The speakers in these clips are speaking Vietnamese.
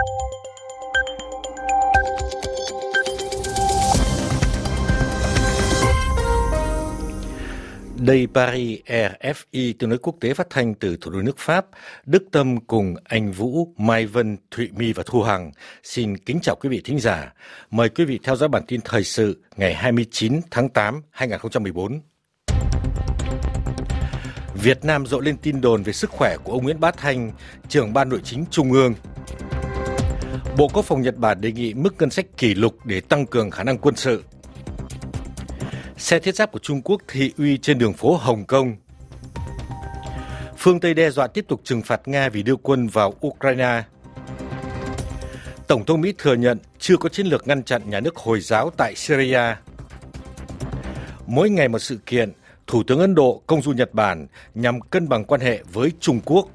Đây Paris, RFI tiếng nói quốc tế phát thanh từ thủ đô nước Pháp. Đức Tâm cùng anh Vũ, Mai Vân, Thụy My và Thu Hằng xin kính chào quý vị thính giả. Mời quý vị theo dõi bản tin thời sự ngày 29 tháng 8, 2014. Việt Nam rộ lên tin đồn về sức khỏe của ông Nguyễn Bá Thanh, trưởng Ban Nội chính Trung ương. Bộ Quốc phòng Nhật Bản đề nghị mức ngân sách kỷ lục để tăng cường khả năng quân sự. Xe thiết giáp của Trung Quốc thị uy trên đường phố Hồng Kông. Phương Tây đe dọa tiếp tục trừng phạt Nga vì đưa quân vào Ukraine. Tổng thống Mỹ thừa nhận chưa có chiến lược ngăn chặn nhà nước Hồi giáo tại Syria. Mỗi ngày một sự kiện, Thủ tướng Ấn Độ công du Nhật Bản nhằm cân bằng quan hệ với Trung Quốc.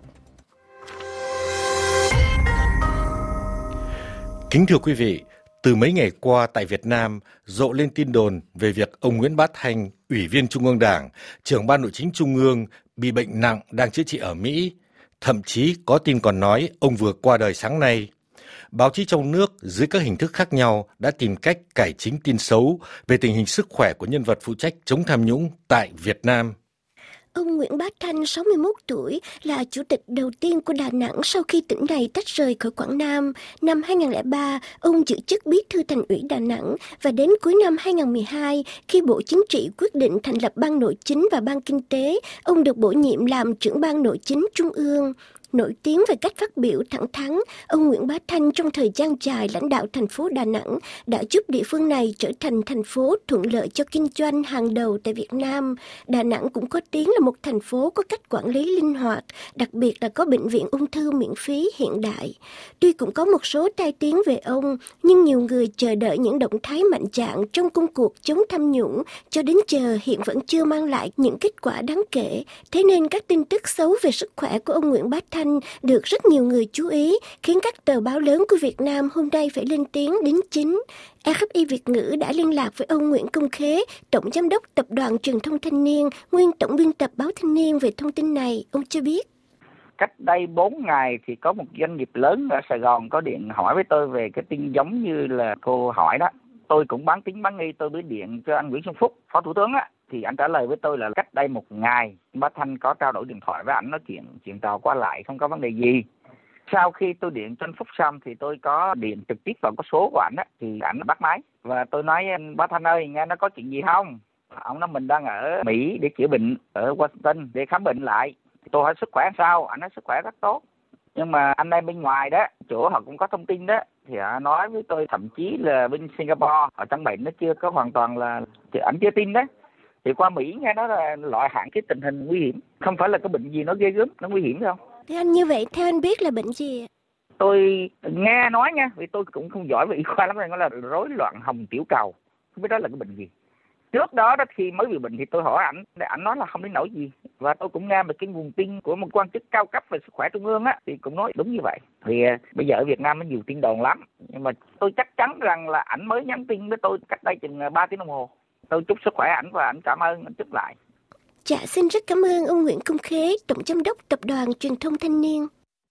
Kính thưa quý vị, từ mấy ngày qua tại Việt Nam rộ lên tin đồn về việc ông Nguyễn Bá Thanh, Ủy viên Trung ương Đảng, trưởng Ban Nội chính Trung ương bị bệnh nặng đang chữa trị ở Mỹ. Thậm chí có tin còn nói ông vừa qua đời sáng nay. Báo chí trong nước dưới các hình thức khác nhau đã tìm cách cải chính tin xấu về tình hình sức khỏe của nhân vật phụ trách chống tham nhũng tại Việt Nam. Ông Nguyễn Bá Thanh, 61 tuổi, là chủ tịch đầu tiên của Đà Nẵng sau khi tỉnh này tách rời khỏi Quảng Nam. Năm 2003, ông giữ chức bí thư Thành ủy Đà Nẵng và đến cuối năm 2012, khi Bộ Chính trị quyết định thành lập Ban Nội chính và Ban Kinh tế, ông được bổ nhiệm làm trưởng Ban Nội chính Trung ương. Nổi tiếng về cách phát biểu thẳng thắn, ông Nguyễn Bá Thanh trong thời gian dài lãnh đạo thành phố Đà Nẵng đã giúp địa phương này trở thành thành phố thuận lợi cho kinh doanh hàng đầu tại Việt Nam. Đà Nẵng cũng có tiếng là một thành phố có cách quản lý linh hoạt, đặc biệt là có bệnh viện ung thư miễn phí hiện đại. Tuy cũng có một số tai tiếng về ông, nhưng nhiều người chờ đợi những động thái mạnh dạn trong công cuộc chống tham nhũng cho đến giờ hiện vẫn chưa mang lại những kết quả đáng kể. Thế nên các tin tức xấu về sức khỏe của ông Nguyễn Bá Thanh được rất nhiều người chú ý, khiến các tờ báo lớn của Việt Nam hôm nay phải lên tiếng đính chính. RFI Việt ngữ đã liên lạc với ông Nguyễn Công Khế, Tổng Giám đốc Tập đoàn Truyền thông Thanh niên, nguyên Tổng biên tập báo Thanh niên về thông tin này. Ông cho biết. Cách đây 4 ngày thì có một doanh nghiệp lớn ở Sài Gòn có điện hỏi với tôi về cái tin giống như là cô hỏi đó. Tôi cũng bán tín bán nghi, tôi mới điện cho anh Nguyễn Xuân Phúc, Phó Thủ tướng á. Thì anh trả lời với tôi là cách đây 1 ngày, Bá Thanh có trao đổi điện thoại với anh, nói chuyện trò qua lại, không có vấn đề gì. Sau khi tôi điện cho anh Phúc xong thì tôi có điện trực tiếp vào cái số của anh á, thì anh bắt máy. Và tôi nói anh Bá Thanh ơi, nghe nó có chuyện gì không? Ông nói mình đang ở Mỹ để chữa bệnh, ở Washington để khám bệnh lại. Tôi hỏi sức khỏe sao? Anh nói sức khỏe rất tốt. Nhưng mà anh em bên ngoài đó, chỗ họ cũng có thông tin đó, thì họ nói với tôi thậm chí là bên Singapore, ở trong bệnh nó chưa có hoàn toàn là, ảnh chưa tin đó. Thì qua Mỹ nghe nói là loại hạn cái tình hình nguy hiểm, không phải là cái bệnh gì nó ghê gớm, nó nguy hiểm không? Thế anh như vậy, theo anh biết là bệnh gì ạ? Tôi nghe nói nha, vì tôi cũng không giỏi về y khoa lắm, nó là rối loạn hồng tiểu cầu, không biết đó là cái bệnh gì. Trước đó khi mới bị bệnh thì tôi hỏi ảnh nói là không đến nỗi gì. Và tôi cũng nghe một cái nguồn tin của một quan chức cao cấp về sức khỏe trung ương á, thì cũng nói đúng như vậy. Thì bây giờ ở Việt Nam nó nhiều tin đồn lắm, nhưng mà tôi chắc chắn rằng là ảnh mới nhắn tin với tôi cách đây chừng 3 tiếng đồng hồ. Tôi chúc sức khỏe ảnh và ảnh cảm ơn, ảnh chúc lại. Dạ, xin rất cảm ơn ông Nguyễn Công Khế, Tổng Giám đốc Tập đoàn Truyền thông Thanh niên.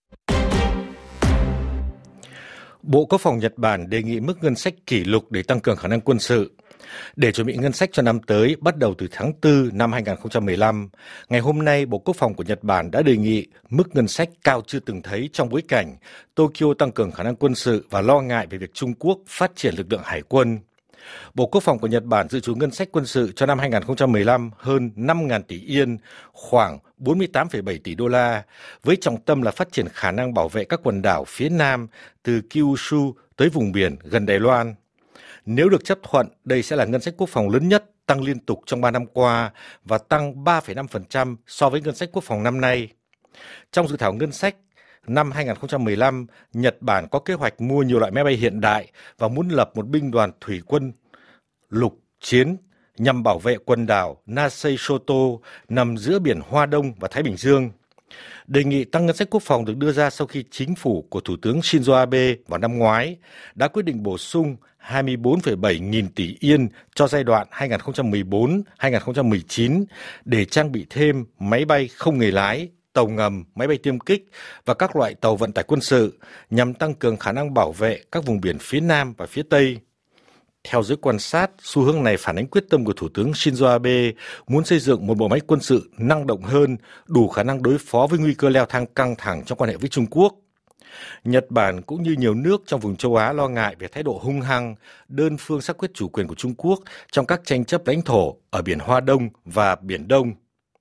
Bộ Quốc phòng Nhật Bản đề nghị mức ngân sách kỷ lục để tăng cường khả năng quân sự. Để chuẩn bị ngân sách cho năm tới, bắt đầu từ tháng 4 năm 2015, ngày hôm nay Bộ Quốc phòng của Nhật Bản đã đề nghị mức ngân sách cao chưa từng thấy trong bối cảnh Tokyo tăng cường khả năng quân sự và lo ngại về việc Trung Quốc phát triển lực lượng hải quân. Bộ Quốc phòng của Nhật Bản dự trù ngân sách quân sự cho năm 2015 hơn 5.000 tỷ yên, khoảng 48,7 tỷ đô la, với trọng tâm là phát triển khả năng bảo vệ các quần đảo phía Nam từ Kyushu tới vùng biển gần Đài Loan. Nếu được chấp thuận, đây sẽ là ngân sách quốc phòng lớn nhất tăng liên tục trong 3 năm qua và tăng 3,5% so với ngân sách quốc phòng năm nay. Trong dự thảo ngân sách năm 2015, Nhật Bản có kế hoạch mua nhiều loại máy bay hiện đại và muốn lập một binh đoàn thủy quân lục chiến nhằm bảo vệ quần đảo Nasei Shoto nằm giữa biển Hoa Đông và Thái Bình Dương. Đề nghị tăng ngân sách quốc phòng được đưa ra sau khi chính phủ của Thủ tướng Shinzo Abe vào năm ngoái đã quyết định bổ sung 24,7 nghìn tỷ yên cho giai đoạn 2014-2019 để trang bị thêm máy bay không người lái, tàu ngầm, máy bay tiêm kích và các loại tàu vận tải quân sự nhằm tăng cường khả năng bảo vệ các vùng biển phía Nam và phía Tây. Theo giới quan sát, xu hướng này phản ánh quyết tâm của Thủ tướng Shinzo Abe muốn xây dựng một bộ máy quân sự năng động hơn, đủ khả năng đối phó với nguy cơ leo thang căng thẳng trong quan hệ với Trung Quốc. Nhật Bản cũng như nhiều nước trong vùng châu Á lo ngại về thái độ hung hăng, đơn phương xác quyết chủ quyền của Trung Quốc trong các tranh chấp lãnh thổ ở biển Hoa Đông và Biển Đông.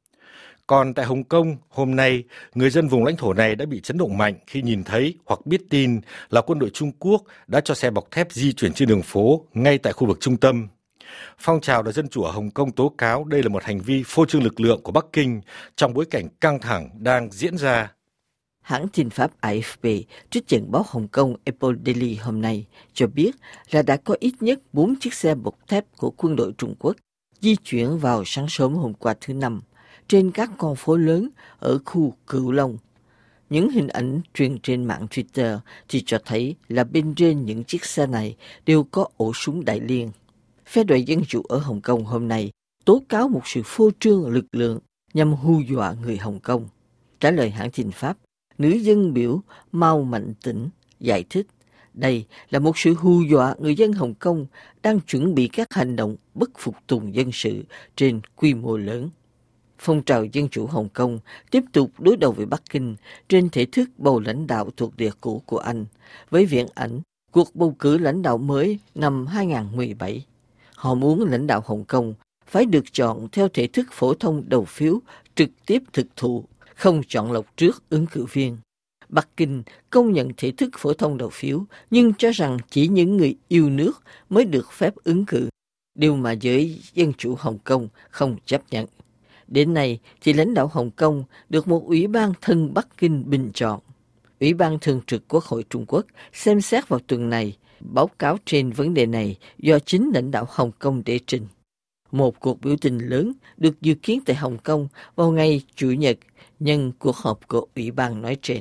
Còn tại Hồng Kông, hôm nay, người dân vùng lãnh thổ này đã bị chấn động mạnh khi nhìn thấy hoặc biết tin là quân đội Trung Quốc đã cho xe bọc thép di chuyển trên đường phố ngay tại khu vực trung tâm. Phong trào đòi dân chủ ở Hồng Kông tố cáo đây là một hành vi phô trương lực lượng của Bắc Kinh trong bối cảnh căng thẳng đang diễn ra. Hãng tin Pháp AFP trích dẫn báo Hồng Kông Apple Daily hôm nay cho biết là đã có ít nhất 4 chiếc xe bọc thép của quân đội Trung Quốc di chuyển vào sáng sớm hôm qua thứ Năm trên các con phố lớn ở khu Cửu Long. Những hình ảnh truyền trên mạng Twitter thì cho thấy là bên trên những chiếc xe này đều có ổ súng đại liên. Phe đội Dân chủ ở Hồng Kông hôm nay tố cáo một sự phô trương lực lượng nhằm hù dọa người Hồng Kông. Trả lời hãng tin Pháp, nữ dân biểu Mao Mạnh Tĩnh giải thích đây là một sự hù dọa người dân Hồng Kông đang chuẩn bị các hành động bất phục tùng dân sự trên quy mô lớn. Phong trào dân chủ Hồng Kông tiếp tục đối đầu với Bắc Kinh trên thể thức bầu lãnh đạo thuộc địa cũ của Anh với viễn ảnh cuộc bầu cử lãnh đạo mới năm 2017. Họ muốn lãnh đạo Hồng Kông phải được chọn theo thể thức phổ thông đầu phiếu trực tiếp thực thụ, không chọn lọc trước ứng cử viên. Bắc Kinh công nhận thể thức phổ thông đầu phiếu nhưng cho rằng chỉ những người yêu nước mới được phép ứng cử, điều mà giới dân chủ Hồng Kông không chấp nhận. Đến nay thì lãnh đạo Hồng Kông được một ủy ban thân Bắc Kinh bình chọn. Ủy ban thường trực Quốc hội Trung Quốc xem xét vào tuần này báo cáo trên vấn đề này do chính lãnh đạo Hồng Kông đệ trình. Một cuộc biểu tình lớn được dự kiến tại Hồng Kông vào ngày Chủ nhật nhân cuộc họp của ủy ban nói trên.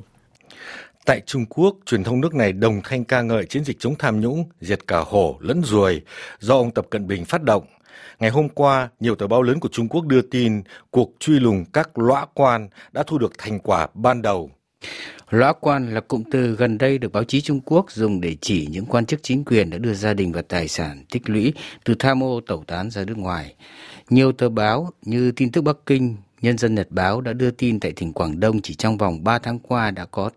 Tại Trung Quốc, truyền thông nước này đồng thanh ca ngợi chiến dịch chống tham nhũng, diệt cả hổ lẫn ruồi do ông Tập Cận Bình phát động. Ngày hôm qua, nhiều tờ báo lớn của Trung Quốc đưa tin cuộc truy lùng các lõa quan đã thu được thành quả ban đầu. Lõa quan là cụm từ gần đây được báo chí Trung Quốc dùng để chỉ những quan chức chính quyền đã đưa gia đình và tài sản tích lũy từ tham ô tẩu tán ra nước ngoài. Nhiều tờ báo như Tin tức Bắc Kinh, Nhân dân Nhật báo đã đưa tin tại tỉnh Quảng Đông chỉ trong vòng 3 tháng qua đã có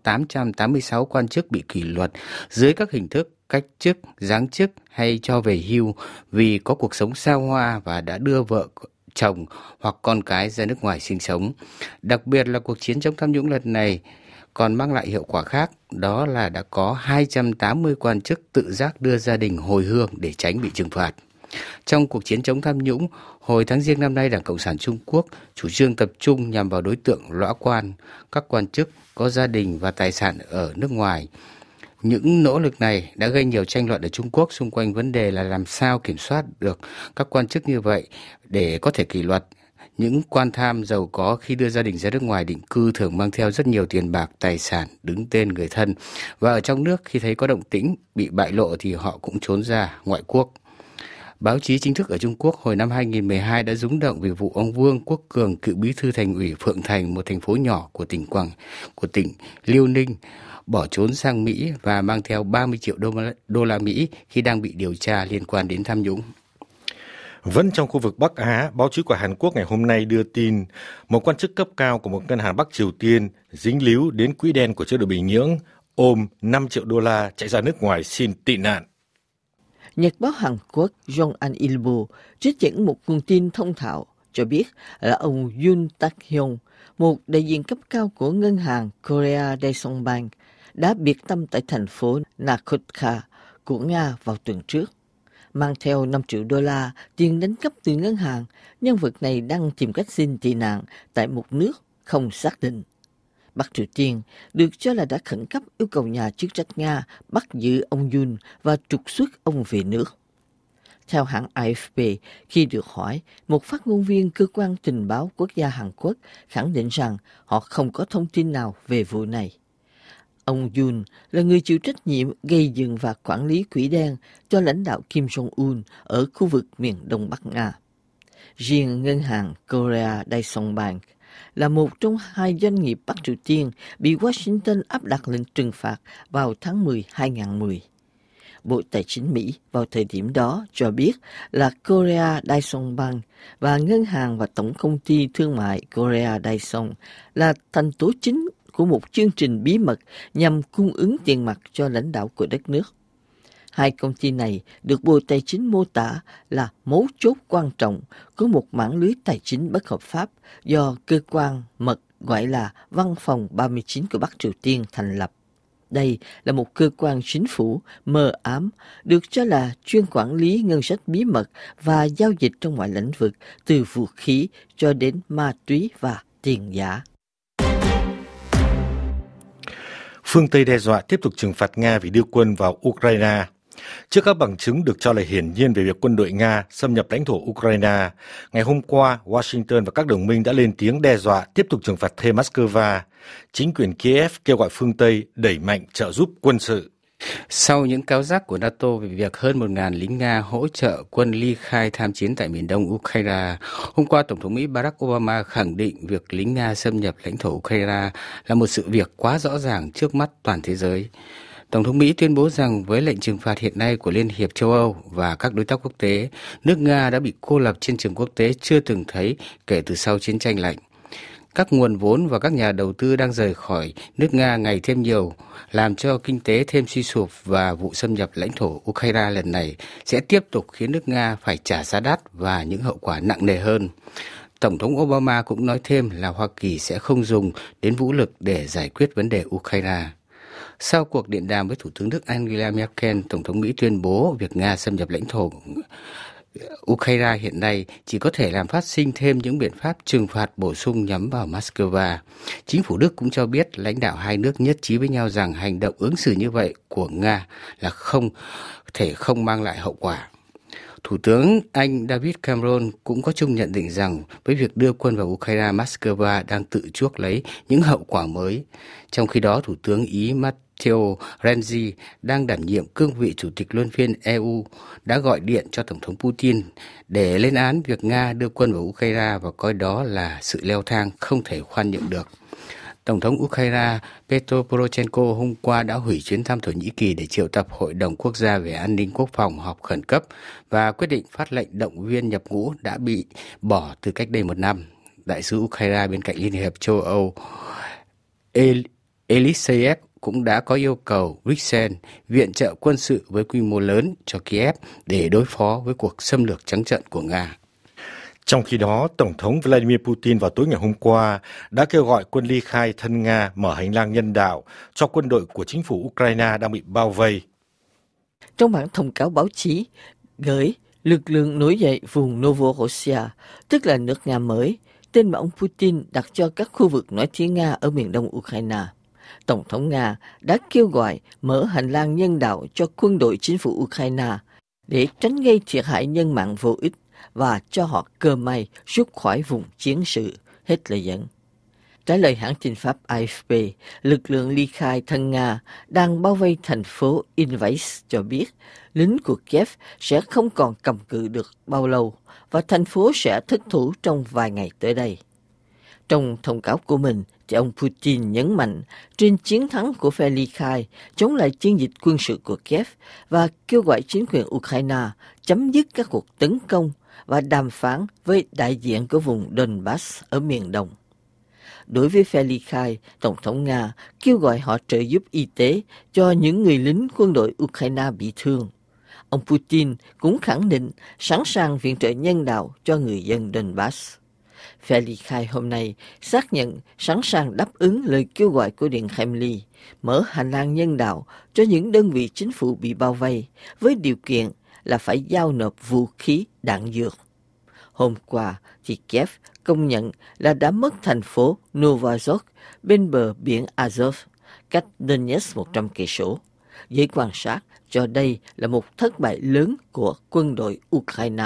886 quan chức bị kỷ luật dưới các hình thức cách chức, giáng chức hay cho về hưu vì có cuộc sống xa hoa và đã đưa vợ, chồng hoặc con cái ra nước ngoài sinh sống. Đặc biệt là cuộc chiến chống tham nhũng lần này còn mang lại hiệu quả khác, đó là đã có 280 quan chức tự giác đưa gia đình hồi hương để tránh bị trừng phạt. Trong cuộc chiến chống tham nhũng, hồi tháng Giêng năm nay, Đảng Cộng sản Trung Quốc chủ trương tập trung nhằm vào đối tượng lõa quan, các quan chức có gia đình và tài sản ở nước ngoài. Những nỗ lực này đã gây nhiều tranh luận ở Trung Quốc xung quanh vấn đề là làm sao kiểm soát được các quan chức như vậy để có thể kỷ luật. Những quan tham giàu có khi đưa gia đình ra nước ngoài định cư thường mang theo rất nhiều tiền bạc, tài sản, đứng tên người thân. Và ở trong nước khi thấy có động tĩnh bị bại lộ thì họ cũng trốn ra ngoại quốc. Báo chí chính thức ở Trung Quốc hồi năm 2012 đã rúng động về vụ ông Vương Quốc Cường, cựu bí thư thành ủy Phượng Thành, một thành phố nhỏ của tỉnh Liêu Ninh, bỏ trốn sang Mỹ và mang theo 30 triệu đô la Mỹ khi đang bị điều tra liên quan đến tham nhũng. Vẫn trong khu vực Bắc Á, báo chí của Hàn Quốc ngày hôm nay đưa tin một quan chức cấp cao của một ngân hàng Bắc Triều Tiên dính líu đến quỹ đen của chế độ Bình Nhưỡng, ôm 5 triệu đô la chạy ra nước ngoài xin tị nạn. Nhật báo Hàn Quốc Yonhap Ilbo trích dẫn một nguồn tin thông thạo cho biết là ông Yoon Tak-hyung, một đại diện cấp cao của ngân hàng Korea Daesung Bank, đã biệt tâm tại thành phố Nakhodka của Nga vào tuần trước. Mang theo 5 triệu đô la tiền đánh cắp từ ngân hàng, nhân vật này đang tìm cách xin tị nạn tại một nước không xác định. Bắc Triều Tiên được cho là đã khẩn cấp yêu cầu nhà chức trách Nga bắt giữ ông Yoon và trục xuất ông về nước. Theo hãng AFP, khi được hỏi, một phát ngôn viên cơ quan tình báo quốc gia Hàn Quốc khẳng định rằng họ không có thông tin nào về vụ này. Ông Yoon là người chịu trách nhiệm gây dựng và quản lý quỹ đen cho lãnh đạo Kim Jong-un ở khu vực miền Đông Bắc Nga. Riêng ngân hàng Korea Daesung Bank là một trong hai doanh nghiệp Bắc Triều Tiên bị Washington áp đặt lệnh trừng phạt vào tháng 10 2010. Bộ Tài chính Mỹ vào thời điểm đó cho biết là Korea Daisong Bank và Ngân hàng và Tổng công ty Thương mại Korea Daisong là thành tố chính của một chương trình bí mật nhằm cung ứng tiền mặt cho lãnh đạo của đất nước. Hai công ty này được Bộ Tài chính mô tả là mấu chốt quan trọng của một mảng lưới tài chính bất hợp pháp do cơ quan mật gọi là Văn phòng 39 của Bắc Triều Tiên thành lập. Đây là một cơ quan chính phủ mờ ám, được cho là chuyên quản lý ngân sách bí mật và giao dịch trong mọi lĩnh vực, từ vũ khí cho đến ma túy và tiền giả. Phương Tây đe dọa tiếp tục trừng phạt Nga vì đưa quân vào Ukraine. Trước các bằng chứng được cho là hiển nhiên về việc quân đội Nga xâm nhập lãnh thổ Ukraine, ngày hôm qua, Washington và các đồng minh đã lên tiếng đe dọa tiếp tục trừng phạt thêm Moscow. Chính quyền Kiev kêu gọi phương Tây đẩy mạnh trợ giúp quân sự. Sau những cáo giác của NATO về việc hơn 1.000 lính Nga hỗ trợ quân ly khai tham chiến tại miền đông Ukraine, hôm qua Tổng thống Mỹ Barack Obama khẳng định việc lính Nga xâm nhập lãnh thổ Ukraine là một sự việc quá rõ ràng trước mắt toàn thế giới. Tổng thống Mỹ tuyên bố rằng với lệnh trừng phạt hiện nay của Liên hiệp châu Âu và các đối tác quốc tế, nước Nga đã bị cô lập trên trường quốc tế chưa từng thấy kể từ sau chiến tranh lạnh. Các nguồn vốn và các nhà đầu tư đang rời khỏi nước Nga ngày thêm nhiều, làm cho kinh tế thêm suy sụp, và vụ xâm nhập lãnh thổ Ukraine lần này sẽ tiếp tục khiến nước Nga phải trả giá đắt và những hậu quả nặng nề hơn. Tổng thống Obama cũng nói thêm là Hoa Kỳ sẽ không dùng đến vũ lực để giải quyết vấn đề Ukraine. Sau cuộc điện đàm với Thủ tướng Đức Angela Merkel, Tổng thống Mỹ tuyên bố việc Nga xâm nhập lãnh thổ Ukraine hiện nay chỉ có thể làm phát sinh thêm những biện pháp trừng phạt bổ sung nhắm vào Moscow. Chính phủ Đức cũng cho biết lãnh đạo hai nước nhất trí với nhau rằng hành động ứng xử như vậy của Nga là không mang lại hậu quả. Thủ tướng Anh David Cameron cũng có chung nhận định rằng với việc đưa quân vào Ukraine, Moscow đang tự chuốc lấy những hậu quả mới. Trong khi đó, Thủ tướng Ý Matteo Renzi đang đảm nhiệm cương vị Chủ tịch luân phiên EU đã gọi điện cho Tổng thống Putin để lên án việc Nga đưa quân vào Ukraine và coi đó là sự leo thang không thể khoan nhượng được. Tổng thống Ukraine Petro Poroshenko hôm qua đã hủy chuyến thăm Thổ Nhĩ Kỳ để triệu tập Hội đồng Quốc gia về An ninh Quốc phòng họp khẩn cấp và quyết định phát lệnh động viên nhập ngũ đã bị bỏ từ cách đây một năm. Đại sứ Ukraine bên cạnh Liên hiệp châu Âu Eliseyev cũng đã có yêu cầu Bruxelles viện trợ quân sự với quy mô lớn cho Kiev để đối phó với cuộc xâm lược trắng trợn của Nga. Trong khi đó, Tổng thống Vladimir Putin vào tối ngày hôm qua đã kêu gọi quân ly khai thân Nga mở hành lang nhân đạo cho quân đội của chính phủ Ukraine đang bị bao vây. Trong bản thông cáo báo chí gửi lực lượng nổi dậy vùng Novorossiya, tức là nước Nga mới, tên mà ông Putin đặt cho các khu vực nói tiếng Nga ở miền đông Ukraine, Tổng thống Nga đã kêu gọi mở hành lang nhân đạo cho quân đội chính phủ Ukraine để tránh gây thiệt hại nhân mạng vô ích và cho họ cơ may rút khỏi vùng chiến sự, hết lời dẫn. Trả lời hãng tin Pháp AFP, lực lượng ly khai thân Nga đang bao vây thành phố Invais cho biết lính của Kiev sẽ không còn cầm cự được bao lâu và thành phố sẽ thất thủ trong vài ngày tới đây. Trong thông cáo của mình, thì ông Putin nhấn mạnh trên chiến thắng của phe ly khai chống lại chiến dịch quân sự của Kiev và kêu gọi chính quyền Ukraine chấm dứt các cuộc tấn công và đàm phán với đại diện của vùng Donbass ở miền đông. Đối với phe ly khai, Tổng thống Nga kêu gọi họ trợ giúp y tế cho những người lính quân đội Ukraine bị thương. Ông Putin cũng khẳng định sẵn sàng viện trợ nhân đạo cho người dân Donbass. Phe ly khai hôm nay xác nhận sẵn sàng đáp ứng lời kêu gọi của Điện Kremlin, mở hành lang nhân đạo cho những đơn vị chính phủ bị bao vây, với điều kiện là phải giao nộp vũ khí đạn dược. Hôm qua, thì Kiev công nhận là đã mất thành phố Novazhok bên bờ biển Azov, cách Donetsk 100 cây số. Giới quan sát cho đây là một thất bại lớn của quân đội Ukraine.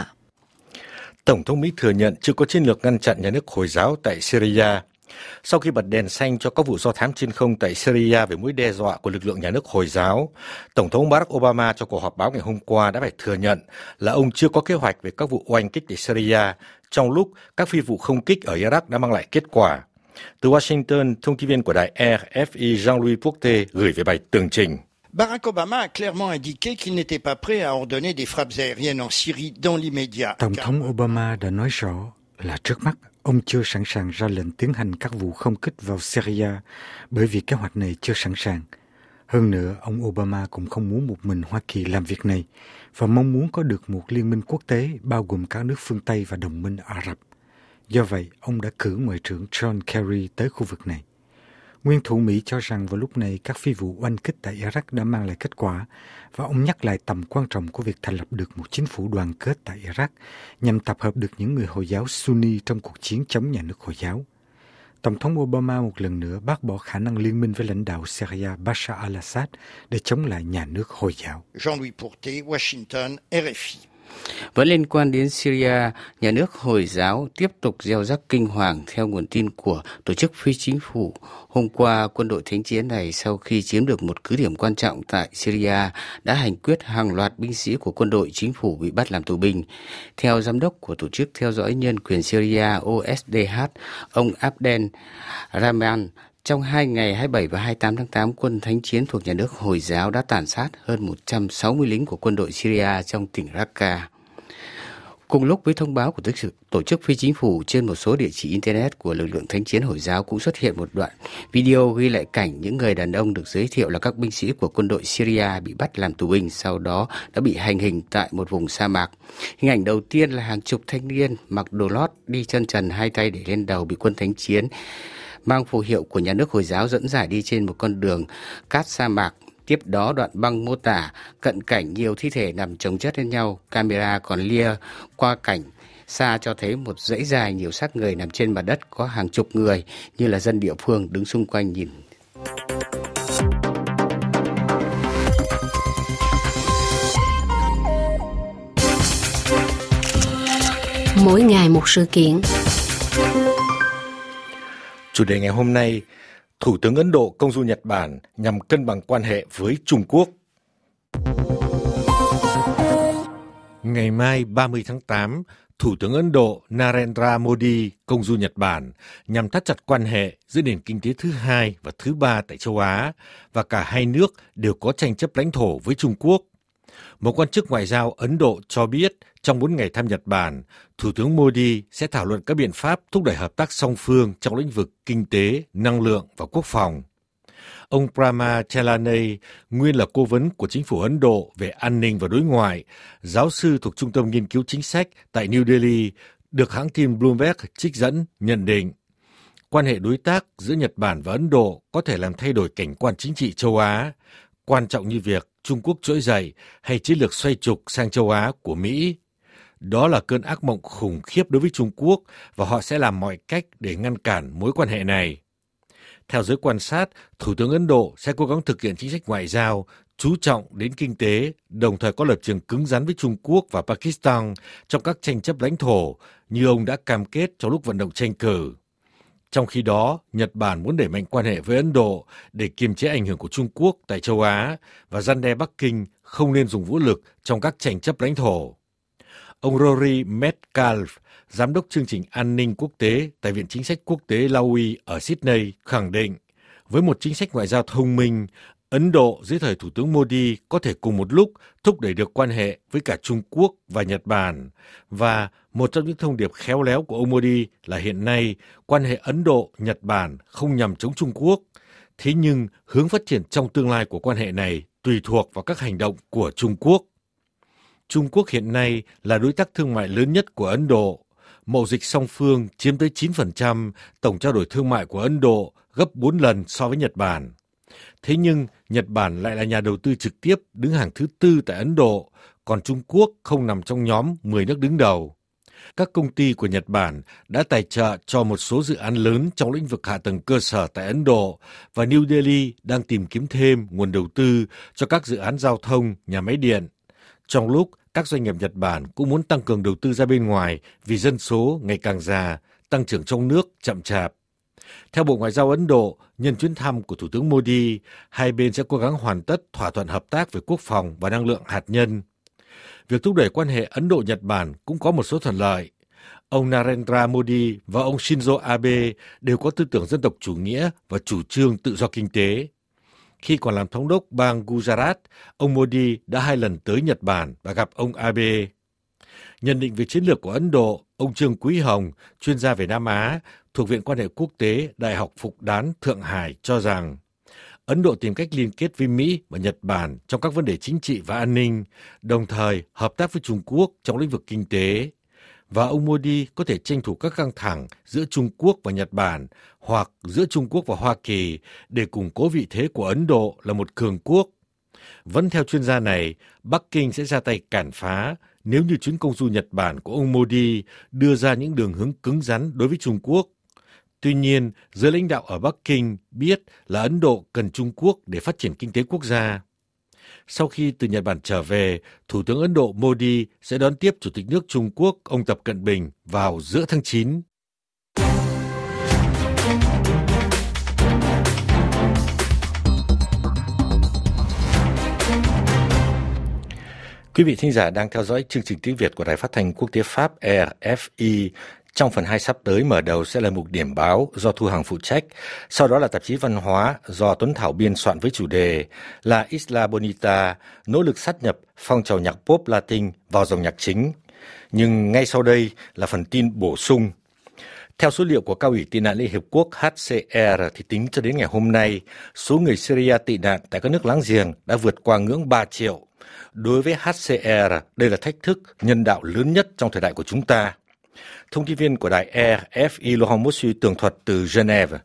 Tổng thống Mỹ thừa nhận chưa có chiến lược ngăn chặn nhà nước Hồi giáo tại Syria. Sau khi bật đèn xanh cho các vụ do thám trên không tại Syria về mối đe dọa của lực lượng nhà nước Hồi giáo, Tổng thống Barack Obama trong cuộc họp báo ngày hôm qua đã phải thừa nhận là ông chưa có kế hoạch về các vụ oanh kích tại Syria trong lúc các phi vụ không kích ở Iraq đã mang lại kết quả. Từ Washington, thông tin viên của đài RFI Jean-Louis Porté gửi về bài tường trình. Barack Obama a clairement indiqué qu'il n'était pas prêt à ordonner des frappes aériennes en Syrie dans l'immédiat. Tổng thống Obama đã nói rõ là trước mắt ông chưa sẵn sàng ra lệnh tiến hành các vụ không kích vào Syria bởi vì kế hoạch này chưa sẵn sàng. Hơn nữa, ông Obama cũng không muốn một mình Hoa Kỳ làm việc này và mong muốn có được một liên minh quốc tế bao gồm các nước phương Tây và đồng minh Ả Rập. Do vậy, ông đã cử Ngoại trưởng John Kerry tới khu vực này. Nguyên thủ Mỹ cho rằng vào lúc này các phi vụ oanh kích tại Iraq đã mang lại kết quả và ông nhắc lại tầm quan trọng của việc thành lập được một chính phủ đoàn kết tại Iraq nhằm tập hợp được những người Hồi giáo Sunni trong cuộc chiến chống nhà nước Hồi giáo. Tổng thống Obama một lần nữa bác bỏ khả năng liên minh với lãnh đạo Syria Bashar al-Assad để chống lại nhà nước Hồi giáo. Jean-Louis Porté, Washington, RFI. Vẫn liên quan đến Syria, nhà nước Hồi giáo tiếp tục gieo rắc kinh hoàng theo nguồn tin của tổ chức phi chính phủ. Hôm qua, quân đội thánh chiến này sau khi chiếm được một cứ điểm quan trọng tại Syria đã hành quyết hàng loạt binh sĩ của quân đội chính phủ bị bắt làm tù binh. Theo giám đốc của tổ chức theo dõi nhân quyền Syria OSDH, ông Abdel Rahman, trong 2 ngày 27 và 28 tháng 8, quân thánh chiến thuộc nhà nước Hồi giáo đã tàn sát hơn 160 lính của quân đội Syria trong tỉnh Raqqa. Cùng lúc với thông báo của tổ chức phi chính phủ, trên một số địa chỉ Internet của lực lượng thánh chiến Hồi giáo cũng xuất hiện một đoạn video ghi lại cảnh những người đàn ông được giới thiệu là các binh sĩ của quân đội Syria bị bắt làm tù binh, sau đó đã bị hành hình tại một vùng sa mạc. Hình ảnh đầu tiên là hàng chục thanh niên mặc đồ lót, đi chân trần, hai tay để lên đầu, bị quân thánh chiến mang phù hiệu của nhà nước Hồi giáo dẫn giải đi trên một con đường cát sa mạc. Tiếp đó đoạn băng mô tả cận cảnh nhiều thi thể nằm chồng chất lên nhau. Camera còn lia qua cảnh xa cho thấy một dãy dài nhiều xác người nằm trên mặt đất, có hàng chục người như là dân địa phương đứng xung quanh nhìn. Mỗi ngày một sự kiện. Chủ đề ngày hôm nay, Thủ tướng Ấn Độ công du Nhật Bản nhằm cân bằng quan hệ với Trung Quốc. Ngày mai 30 tháng 8, Thủ tướng Ấn Độ Narendra Modi công du Nhật Bản nhằm thắt chặt quan hệ giữa nền kinh tế thứ hai và thứ ba tại châu Á, và cả hai nước đều có tranh chấp lãnh thổ với Trung Quốc. Một quan chức ngoại giao Ấn Độ cho biết trong 4 ngày thăm Nhật Bản, Thủ tướng Modi sẽ thảo luận các biện pháp thúc đẩy hợp tác song phương trong lĩnh vực kinh tế, năng lượng và quốc phòng. Ông Prama Chellaney, nguyên là cố vấn của chính phủ Ấn Độ về an ninh và đối ngoại, giáo sư thuộc Trung tâm Nghiên cứu Chính sách tại New Delhi, được hãng tin Bloomberg trích dẫn, nhận định quan hệ đối tác giữa Nhật Bản và Ấn Độ có thể làm thay đổi cảnh quan chính trị châu Á, quan trọng như việc Trung Quốc trỗi dậy hay chiến lược xoay trục sang châu Á của Mỹ. Đó là cơn ác mộng khủng khiếp đối với Trung Quốc và họ sẽ làm mọi cách để ngăn cản mối quan hệ này. Theo giới quan sát, Thủ tướng Ấn Độ sẽ cố gắng thực hiện chính sách ngoại giao chú trọng đến kinh tế, đồng thời có lập trường cứng rắn với Trung Quốc và Pakistan trong các tranh chấp lãnh thổ như ông đã cam kết trong lúc vận động tranh cử. Trong khi đó, Nhật Bản muốn đẩy mạnh quan hệ với Ấn Độ để kiềm chế ảnh hưởng của Trung Quốc tại châu Á và răn đe Bắc Kinh không nên dùng vũ lực trong các tranh chấp lãnh thổ. Ông Rory Metcalf, giám đốc chương trình an ninh quốc tế tại Viện Chính sách Quốc tế Lowy ở Sydney, khẳng định với một chính sách ngoại giao thông minh, Ấn Độ dưới thời Thủ tướng Modi có thể cùng một lúc thúc đẩy được quan hệ với cả Trung Quốc và Nhật Bản. Và một trong những thông điệp khéo léo của ông Modi là hiện nay quan hệ Ấn Độ-Nhật Bản không nhằm chống Trung Quốc. Thế nhưng hướng phát triển trong tương lai của quan hệ này tùy thuộc vào các hành động của Trung Quốc. Trung Quốc hiện nay là đối tác thương mại lớn nhất của Ấn Độ. Mậu dịch song phương chiếm tới 9% tổng trao đổi thương mại của Ấn Độ, gấp 4 lần so với Nhật Bản. Thế nhưng, Nhật Bản lại là nhà đầu tư trực tiếp đứng hàng thứ 4 tại Ấn Độ, còn Trung Quốc không nằm trong nhóm 10 nước đứng đầu. Các công ty của Nhật Bản đã tài trợ cho một số dự án lớn trong lĩnh vực hạ tầng cơ sở tại Ấn Độ, và New Delhi đang tìm kiếm thêm nguồn đầu tư cho các dự án giao thông, nhà máy điện. Trong lúc các doanh nghiệp Nhật Bản cũng muốn tăng cường đầu tư ra bên ngoài vì dân số ngày càng già, tăng trưởng trong nước chậm chạp. Theo Bộ Ngoại giao Ấn Độ, nhân chuyến thăm của Thủ tướng Modi, hai bên sẽ cố gắng hoàn tất thỏa thuận hợp tác về quốc phòng và năng lượng hạt nhân. Việc thúc đẩy quan hệ Ấn Độ-Nhật Bản cũng có một số thuận lợi. Ông Narendra Modi và ông Shinzo Abe đều có tư tưởng dân tộc chủ nghĩa và chủ trương tự do kinh tế. Khi còn làm thống đốc bang Gujarat, ông Modi đã 2 lần tới Nhật Bản và gặp ông Abe. Nhận định về chiến lược của Ấn Độ, ông Trương Quý Hồng, chuyên gia về Nam Á, thuộc Viện Quan hệ Quốc tế Đại học Phục Đán Thượng Hải cho rằng Ấn Độ tìm cách liên kết với Mỹ và Nhật Bản trong các vấn đề chính trị và an ninh, đồng thời hợp tác với Trung Quốc trong lĩnh vực kinh tế. Và ông Modi có thể tranh thủ các căng thẳng giữa Trung Quốc và Nhật Bản hoặc giữa Trung Quốc và Hoa Kỳ để củng cố vị thế của Ấn Độ là một cường quốc. Vẫn theo chuyên gia này, Bắc Kinh sẽ ra tay cản phá nếu như chuyến công du Nhật Bản của ông Modi đưa ra những đường hướng cứng rắn đối với Trung Quốc. Tuy nhiên, giới lãnh đạo ở Bắc Kinh biết là Ấn Độ cần Trung Quốc để phát triển kinh tế quốc gia. Sau khi từ Nhật Bản trở về, Thủ tướng Ấn Độ Modi sẽ đón tiếp Chủ tịch nước Trung Quốc ông Tập Cận Bình vào giữa tháng 9. Quý vị thính giả đang theo dõi chương trình tiếng Việt của Đài Phát thanh Quốc tế Pháp RFI. Trong phần 2 sắp tới, mở đầu sẽ là mục điểm báo do Thu Hằng phụ trách, sau đó là tạp chí văn hóa do Tuấn Thảo biên soạn với chủ đề là Isla Bonita, nỗ lực sát nhập phong trào nhạc pop Latin vào dòng nhạc chính. Nhưng ngay sau đây là phần tin bổ sung. Theo số liệu của Cao ủy tị nạn Liên Hiệp Quốc HCR thì tính cho đến ngày hôm nay, số người Syria tị nạn tại các nước láng giềng đã vượt qua ngưỡng 3 triệu. Đối với HCR, đây là thách thức nhân đạo lớn nhất trong thời đại của chúng ta. Thông tin viên của đài RFI Laurent Mossu tường thuật từ Geneva.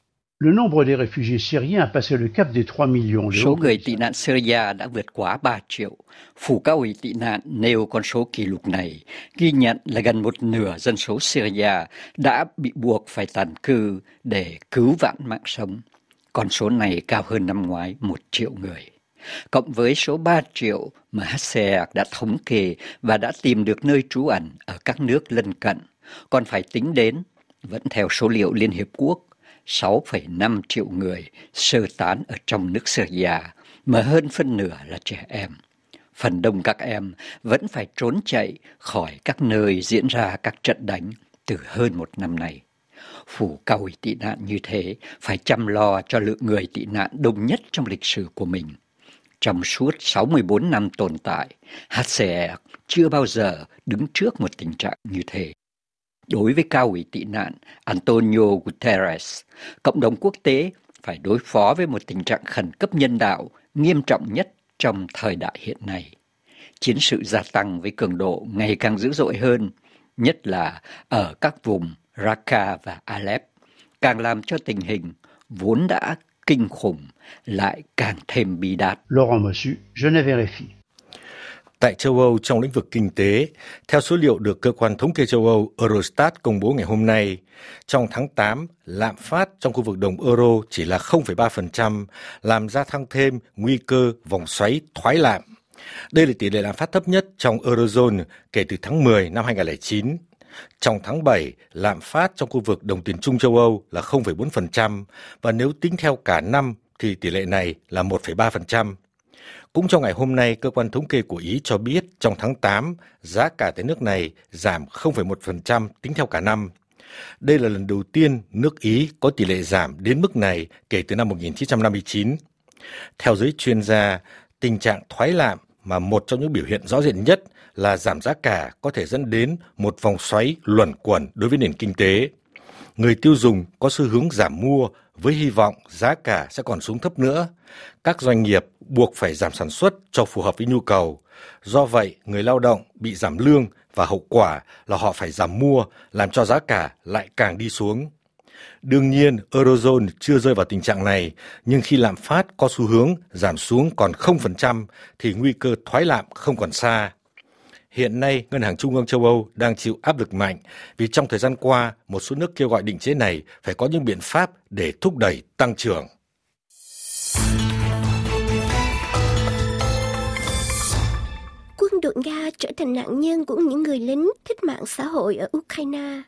Số người tị nạn Syria đã vượt quá 3 triệu. Phủ Cao ủy tị nạn nêu con số kỷ lục này, ghi nhận là gần một nửa dân số Syria đã bị buộc phải tản cư để cứu vãn mạng sống. Con số này cao hơn năm ngoái 1 triệu người. Cộng với số 3 triệu mà HCR đã thống kê và đã tìm được nơi trú ẩn ở các nước lân cận, còn phải tính đến, vẫn theo số liệu Liên Hiệp Quốc, 6,5 triệu người sơ tán ở trong nước Syria, mà hơn phân nửa là trẻ em. Phần đông các em vẫn phải trốn chạy khỏi các nơi diễn ra các trận đánh từ hơn 1 năm nay. Phủ Cao ủy tị nạn như thế phải chăm lo cho lượng người tị nạn đông nhất trong lịch sử của mình. Trong suốt 64 năm tồn tại, HCR chưa bao giờ đứng trước một tình trạng như thế. Đối với Cao ủy tị nạn Antonio Guterres, cộng đồng quốc tế phải đối phó với một tình trạng khẩn cấp nhân đạo nghiêm trọng nhất trong thời đại hiện nay. Chiến sự gia tăng với cường độ ngày càng dữ dội hơn, nhất là ở các vùng Raqqa và Alep, càng làm cho tình hình vốn đã kinh khủng lại càng thêm bi đát. Laurent Mossu, Genève, RFI. Tại châu Âu, trong lĩnh vực kinh tế, theo số liệu được cơ quan thống kê châu Âu Eurostat công bố ngày hôm nay, trong tháng 8, lạm phát trong khu vực đồng euro chỉ là 0,3%, làm gia tăng thêm nguy cơ vòng xoáy thoái lạm. Đây là tỷ lệ lạm phát thấp nhất trong Eurozone kể từ tháng 10 năm 2009. Trong tháng 7, lạm phát trong khu vực đồng tiền chung châu Âu là 0,4% và nếu tính theo cả năm thì tỷ lệ này là 1,3%. Cũng trong ngày hôm nay, cơ quan thống kê của Ý cho biết trong tháng 8, giá cả tại nước này giảm 0,1% tính theo cả năm. Đây là lần đầu tiên nước Ý có tỷ lệ giảm đến mức này kể từ năm 1959. Theo giới chuyên gia, tình trạng thoái lạm mà một trong những biểu hiện rõ rệt nhất là giảm giá cả có thể dẫn đến một vòng xoáy luẩn quẩn đối với nền kinh tế. Người tiêu dùng có xu hướng giảm mua với hy vọng giá cả sẽ còn xuống thấp nữa. Các doanh nghiệp buộc phải giảm sản xuất cho phù hợp với nhu cầu. Do vậy, người lao động bị giảm lương và hậu quả là họ phải giảm mua, làm cho giá cả lại càng đi xuống. Đương nhiên, Eurozone chưa rơi vào tình trạng này, nhưng khi lạm phát có xu hướng giảm xuống còn 0% thì nguy cơ thoái lạm không còn xa. Hiện nay, Ngân hàng Trung ương châu Âu đang chịu áp lực mạnh vì trong thời gian qua, một số nước kêu gọi định chế này phải có những biện pháp để thúc đẩy tăng trưởng. Quân đội Nga trở thành nạn nhân của những người lính thích mạng xã hội ở Ukraine.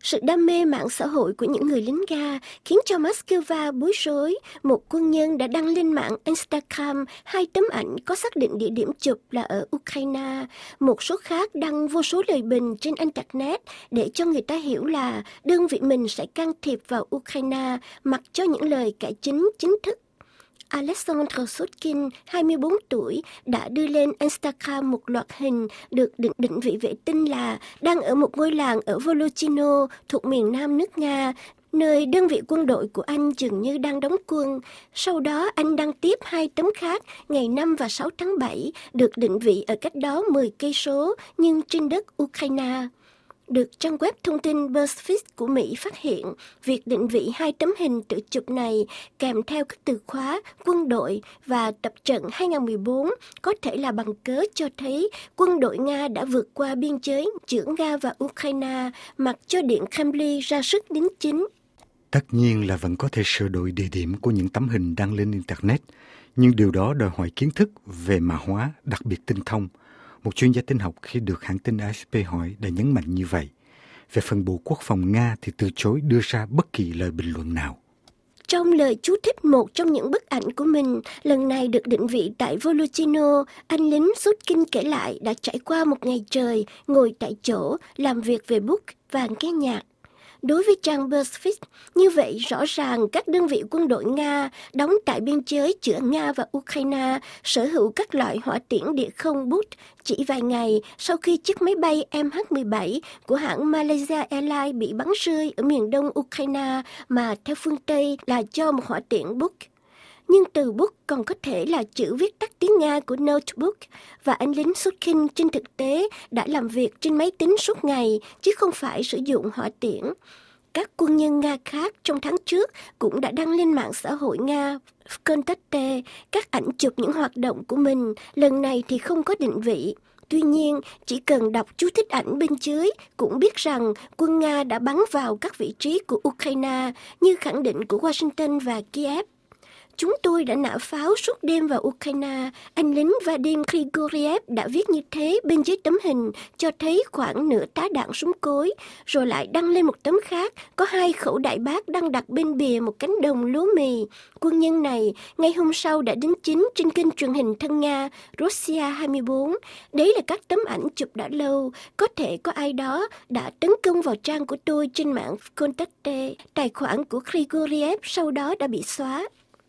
Sự đam mê mạng xã hội của những người lính Nga khiến cho Moscow bối rối. Một quân nhân đã đăng lên mạng Instagram 2 tấm ảnh có xác định địa điểm chụp là ở Ukraine. Một số khác đăng vô số lời bình trên Internet để cho người ta hiểu là đơn vị mình sẽ can thiệp vào Ukraine, mặc cho những lời cải chính chính thức. Alexander Sutkin, 24 tuổi, đã đưa lên Instagram một loạt hình được định vị vệ tinh là đang ở một ngôi làng ở Volochyno thuộc miền nam nước Nga, nơi đơn vị quân đội của anh dường như đang đóng quân. Sau đó anh đăng tiếp 2 tấm khác ngày 5 và 6 tháng 7 được định vị ở cách đó 10 cây số nhưng trên đất Ukraine. Được trang web thông tin BuzzFeed của Mỹ phát hiện, việc định vị 2 tấm hình tự chụp này kèm theo các từ khóa quân đội và tập trận 2014 có thể là bằng cớ cho thấy quân đội Nga đã vượt qua biên giới giữa Nga và Ukraine, mặc cho Điện Kremlin ra sức đính chính. Tất nhiên là vẫn có thể sửa đổi địa điểm của những tấm hình đăng lên Internet, nhưng điều đó đòi hỏi kiến thức về mã hóa đặc biệt tinh thông. Một chuyên gia tin học khi được hãng tin AFP hỏi đã nhấn mạnh như vậy. Về phần Bộ Quốc phòng Nga thì từ chối đưa ra bất kỳ lời bình luận nào. Trong lời chú thích một trong những bức ảnh của mình, lần này được định vị tại Volochyno, anh lính Sutkin kể lại đã trải qua một ngày trời ngồi tại chỗ, làm việc về bút và nghe nhạc. Đối với trang BuzzFeed, như vậy rõ ràng các đơn vị quân đội Nga đóng tại biên giới giữa Nga và Ukraine sở hữu các loại hỏa tiễn địa không bút chỉ vài ngày sau khi chiếc máy bay MH17 của hãng Malaysia Airlines bị bắn rơi ở miền đông Ukraine mà theo phương Tây là do một hỏa tiễn bút. Nhưng từ bút còn có thể là chữ viết tắt tiếng Nga của notebook, và anh lính Sutkin trên thực tế đã làm việc trên máy tính suốt ngày, chứ không phải sử dụng hỏa tiễn. Các quân nhân Nga khác trong tháng trước cũng đã đăng lên mạng xã hội Nga Vkontakte các ảnh chụp những hoạt động của mình, lần này thì không có định vị. Tuy nhiên, chỉ cần đọc chú thích ảnh bên dưới cũng biết rằng quân Nga đã bắn vào các vị trí của Ukraine như khẳng định của Washington và Kiev. Chúng tôi đã nã pháo suốt đêm vào Ukraine, anh lính Vadim Grigoriev đã viết như thế bên dưới tấm hình, cho thấy khoảng nửa tá đạn súng cối, rồi lại đăng lên một tấm khác, có 2 khẩu đại bác đang đặt bên bìa một cánh đồng lúa mì. Quân nhân này, ngay hôm sau đã đính chính trên kênh truyền hình thân Nga, Russia 24. Đấy là các tấm ảnh chụp đã lâu, có thể có ai đó đã tấn công vào trang của tôi trên mạng Vkontakte. Tài khoản của Grigoriev sau đó đã bị xóa.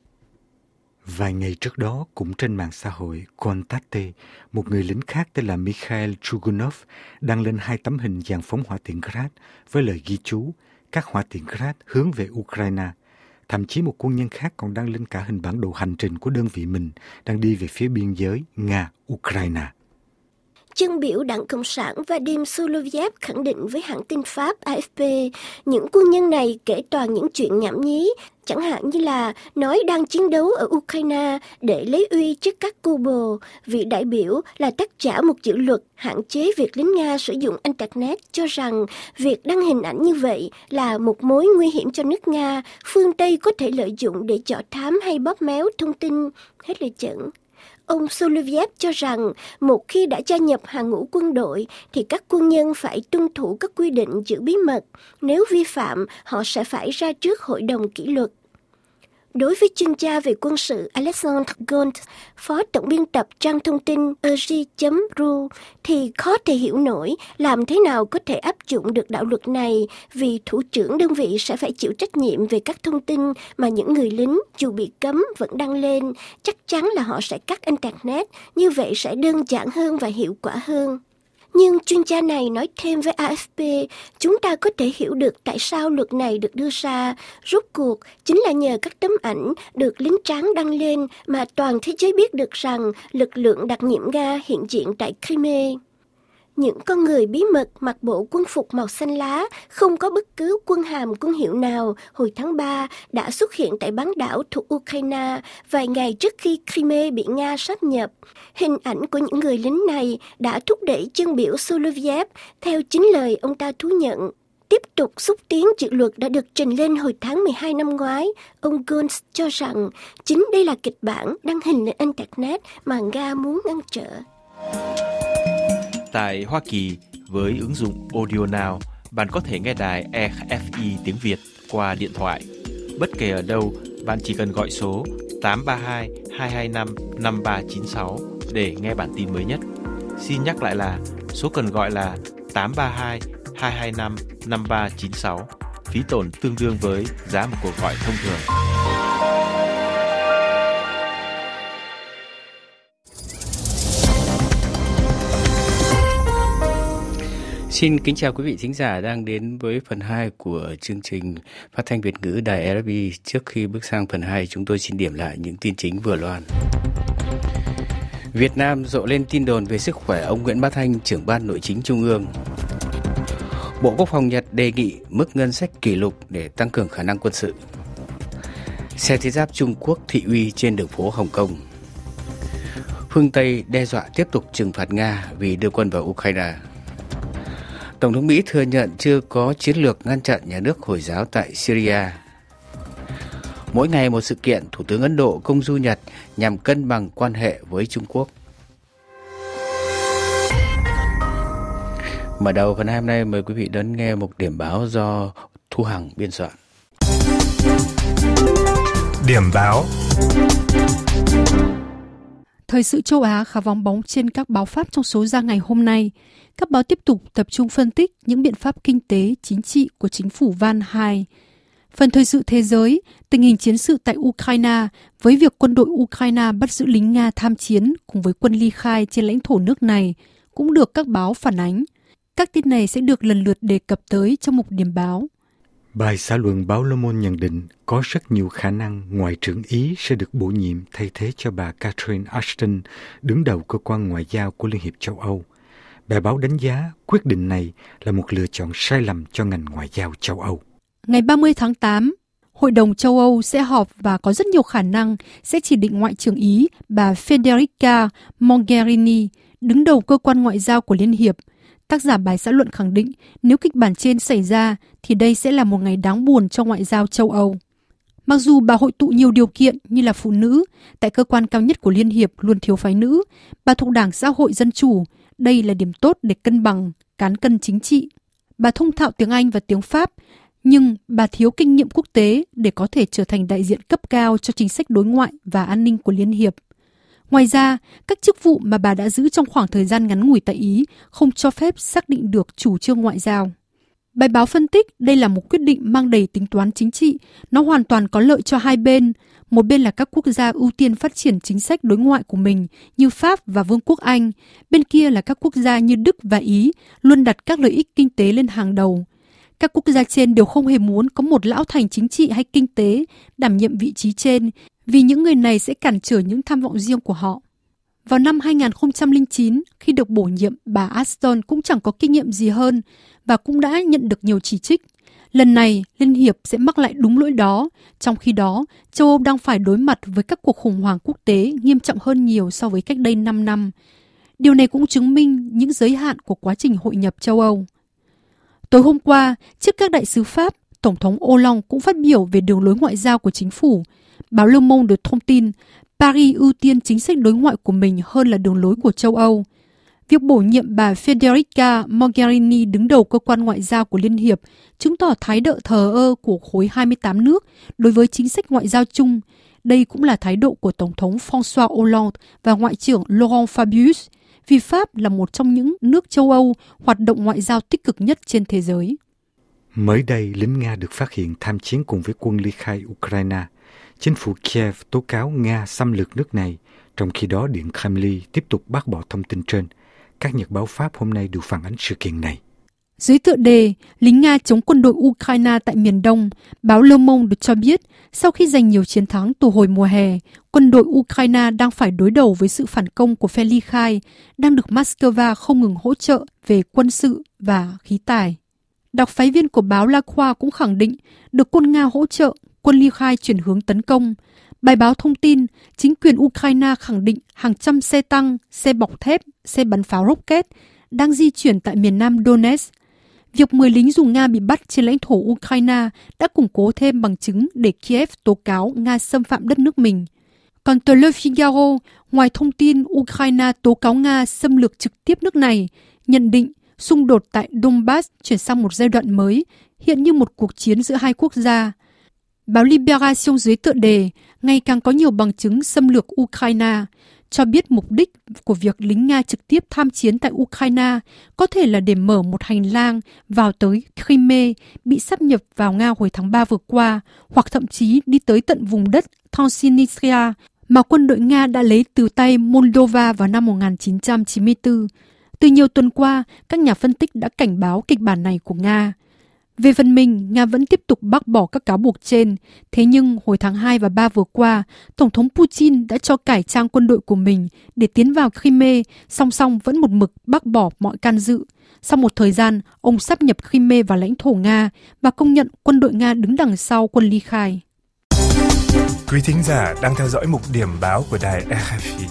Vài ngày trước đó, cũng trên mạng xã hội Vkontakte, một người lính khác tên là Mikhail Chugunov đăng lên 2 tấm hình dàn phóng hỏa tiễn Grad với lời ghi chú các hỏa tiễn Grad hướng về Ukraine. Thậm chí một quân nhân khác còn đăng lên cả hình bản đồ hành trình của đơn vị mình đang đi về phía biên giới Nga-Ukraine. Chân biểu Đảng Cộng sản Vadim Solovyev khẳng định với hãng tin Pháp AFP, những quân nhân này kể toàn những chuyện nhảm nhí, chẳng hạn như là nói đang chiến đấu ở Ukraine để lấy uy trước các cu bồ. Vị đại biểu là tác giả một dự luật hạn chế việc lính Nga sử dụng Internet cho rằng việc đăng hình ảnh như vậy là một mối nguy hiểm cho nước Nga, phương Tây có thể lợi dụng để dọ thám hay bóp méo thông tin. Hết lời dẫn. Ông Solovyev cho rằng một khi đã gia nhập hàng ngũ quân đội thì các quân nhân phải tuân thủ các quy định giữ bí mật. Nếu vi phạm, họ sẽ phải ra trước hội đồng kỷ luật. Đối với chuyên gia về quân sự Alexander Gold, phó tổng biên tập trang thông tin ergi.ru, thì khó thể hiểu nổi làm thế nào có thể áp dụng được đạo luật này, vì thủ trưởng đơn vị sẽ phải chịu trách nhiệm về các thông tin mà những người lính dù bị cấm vẫn đăng lên. Chắc chắn là họ sẽ cắt Internet, như vậy sẽ đơn giản hơn và hiệu quả hơn. Nhưng chuyên gia này nói thêm với AFP, chúng ta có thể hiểu được tại sao luật này được đưa ra. Rốt cuộc, chính là nhờ các tấm ảnh được lính tráng đăng lên mà toàn thế giới biết được rằng lực lượng đặc nhiệm Nga hiện diện tại Crimea. Những con người bí mật mặc bộ quân phục màu xanh lá, không có bất cứ quân hàm quân hiệu nào, hồi tháng 3 đã xuất hiện tại bán đảo thuộc Ukraine vài ngày trước khi Crimea bị Nga sáp nhập. Hình ảnh của những người lính này đã thúc đẩy chân biểu Solovyev, theo chính lời ông ta thú nhận, tiếp tục xúc tiến dự luật đã được trình lên hồi tháng 12 năm ngoái. Ông Gold cho rằng chính đây là kịch bản đăng hình lên Internet mà Nga muốn ngăn trở. Tại Hoa Kỳ, với ứng dụng Audio Now, bạn có thể nghe đài RFI tiếng Việt qua điện thoại. Bất kể ở đâu, bạn chỉ cần gọi số 832 225 5396 để nghe bản tin mới nhất. Xin nhắc lại là số cần gọi là 832 225 5396. Phí tổn tương đương với giá một cuộc gọi thông thường. Xin kính chào quý vị thính giả đang đến với phần 2 của chương trình phát thanh Việt ngữ đài RFI. Trước khi bước sang phần 2, chúng tôi xin điểm lại những tin chính vừa loan. Việt Nam rộ lên tin đồn về sức khỏe ông Nguyễn Bá Thanh, trưởng ban Nội chính Trung ương. Bộ Quốc phòng Nhật đề nghị mức ngân sách kỷ lục để tăng cường khả năng quân sự. Xe thiết giáp Trung Quốc thị uy trên đường phố Hồng Kông. Phương Tây đe dọa tiếp tục trừng phạt Nga vì đưa quân vào Ukraine. Tổng thống Mỹ thừa nhận chưa có chiến lược ngăn chặn nhà nước Hồi giáo tại Syria. Mỗi ngày một sự kiện, Thủ tướng Ấn Độ công du Nhật nhằm cân bằng quan hệ với Trung Quốc. Mở đầu phần 2 hôm nay, mời quý vị đón nghe một điểm báo do Thu Hằng biên soạn. Điểm báo. Thời sự châu Á khá vắng bóng trên các báo Pháp trong số ra ngày hôm nay. Các báo tiếp tục tập trung phân tích những biện pháp kinh tế, chính trị của chính phủ Van II. Phần thời sự thế giới, tình hình chiến sự tại Ukraine với việc quân đội Ukraine bắt giữ lính Nga tham chiến cùng với quân ly khai trên lãnh thổ nước này cũng được các báo phản ánh. Các tin này sẽ được lần lượt đề cập tới trong mục điểm báo. Bài xã luận báo Le Monde nhận định có rất nhiều khả năng Ngoại trưởng Ý sẽ được bổ nhiệm thay thế cho bà Catherine Ashton, đứng đầu cơ quan ngoại giao của Liên hiệp châu Âu. Bài báo đánh giá quyết định này là một lựa chọn sai lầm cho ngành ngoại giao châu Âu. Ngày 30 tháng 8, Hội đồng châu Âu sẽ họp và có rất nhiều khả năng sẽ chỉ định Ngoại trưởng Ý bà Federica Mogherini, đứng đầu cơ quan ngoại giao của Liên hiệp. Tác giả bài xã luận khẳng định nếu kịch bản trên xảy ra thì đây sẽ là một ngày đáng buồn cho ngoại giao châu Âu. Mặc dù bà hội tụ nhiều điều kiện như là phụ nữ, tại cơ quan cao nhất của Liên hiệp luôn thiếu phái nữ, bà thuộc Đảng Xã hội Dân chủ, đây là điểm tốt để cân bằng, cán cân chính trị. Bà thông thạo tiếng Anh và tiếng Pháp, nhưng bà thiếu kinh nghiệm quốc tế để có thể trở thành đại diện cấp cao cho chính sách đối ngoại và an ninh của Liên hiệp. Ngoài ra, các chức vụ mà bà đã giữ trong khoảng thời gian ngắn ngủi tại Ý không cho phép xác định được chủ trương ngoại giao. Bài báo phân tích đây là một quyết định mang đầy tính toán chính trị, nó hoàn toàn có lợi cho hai bên. Một bên là các quốc gia ưu tiên phát triển chính sách đối ngoại của mình như Pháp và Vương quốc Anh, bên kia là các quốc gia như Đức và Ý luôn đặt các lợi ích kinh tế lên hàng đầu. Các quốc gia trên đều không hề muốn có một lão thành chính trị hay kinh tế đảm nhiệm vị trí trên, vì những người này sẽ cản trở những tham vọng riêng của họ. Vào năm 2009, khi được bổ nhiệm, bà Ashton cũng chẳng có kinh nghiệm gì hơn và cũng đã nhận được nhiều chỉ trích. Lần này, Liên hiệp sẽ mắc lại đúng lỗi đó, trong khi đó, châu Âu đang phải đối mặt với các cuộc khủng hoảng quốc tế nghiêm trọng hơn nhiều so với cách đây 5 năm. Điều này cũng chứng minh những giới hạn của quá trình hội nhập châu Âu. Tối hôm qua, trước các đại sứ Pháp, Tổng thống Hollande cũng phát biểu về đường lối ngoại giao của chính phủ. Báo Le Monde được thông tin, Paris ưu tiên chính sách đối ngoại của mình hơn là đường lối của châu Âu. Việc bổ nhiệm bà Federica Mogherini đứng đầu cơ quan ngoại giao của Liên hiệp chứng tỏ thái độ thờ ơ của khối 28 nước đối với chính sách ngoại giao chung. Đây cũng là thái độ của Tổng thống François Hollande và Ngoại trưởng Laurent Fabius, vì Pháp là một trong những nước châu Âu hoạt động ngoại giao tích cực nhất trên thế giới. Mới đây, lính Nga được phát hiện tham chiến cùng với quân ly khai Ukraine. Chính phủ Kiev tố cáo Nga xâm lược nước này, trong khi đó Điện Kremlin tiếp tục bác bỏ thông tin trên. Các nhật báo Pháp hôm nay đều phản ánh sự kiện này. Dưới tựa đề lính Nga chống quân đội Ukraine tại miền Đông, báo Le Monde được cho biết sau khi giành nhiều chiến thắng từ hồi mùa hè, quân đội Ukraine đang phải đối đầu với sự phản công của phe ly khai, đang được Moscow không ngừng hỗ trợ về quân sự và khí tài. Đặc phái viên của báo La Croix cũng khẳng định được quân Nga hỗ trợ, quân ly khai chuyển hướng tấn công. Bài báo thông tin, chính quyền Ukraine khẳng định hàng trăm xe tăng, xe bọc thép, xe bắn pháo rocket đang di chuyển tại miền nam Donetsk. Việc 10 lính dù Nga bị bắt trên lãnh thổ Ukraine đã củng cố thêm bằng chứng để Kiev tố cáo Nga xâm phạm đất nước mình. Còn tờ Le Figaro, ngoài thông tin Ukraine tố cáo Nga xâm lược trực tiếp nước này, nhận định xung đột tại Donbass chuyển sang một giai đoạn mới, hiện như một cuộc chiến giữa hai quốc gia. Báo Libération dưới tựa đề ngày càng có nhiều bằng chứng xâm lược Ukraine cho biết mục đích của việc lính Nga trực tiếp tham chiến tại Ukraine có thể là để mở một hành lang vào tới Crimea bị sáp nhập vào Nga hồi tháng 3 vừa qua, hoặc thậm chí đi tới tận vùng đất Transnistria mà quân đội Nga đã lấy từ tay Moldova vào năm 1994. Từ nhiều tuần qua, các nhà phân tích đã cảnh báo kịch bản này của Nga. Về phần mình, Nga vẫn tiếp tục bác bỏ các cáo buộc trên. Thế nhưng, hồi tháng 2 và 3 vừa qua, Tổng thống Putin đã cho cải trang quân đội của mình để tiến vào Crimea, song song vẫn một mực bác bỏ mọi can dự. Sau một thời gian, ông sáp nhập Crimea vào lãnh thổ Nga và công nhận quân đội Nga đứng đằng sau quân ly khai. Quý thính giả đang theo dõi mục điểm báo của đài RFI.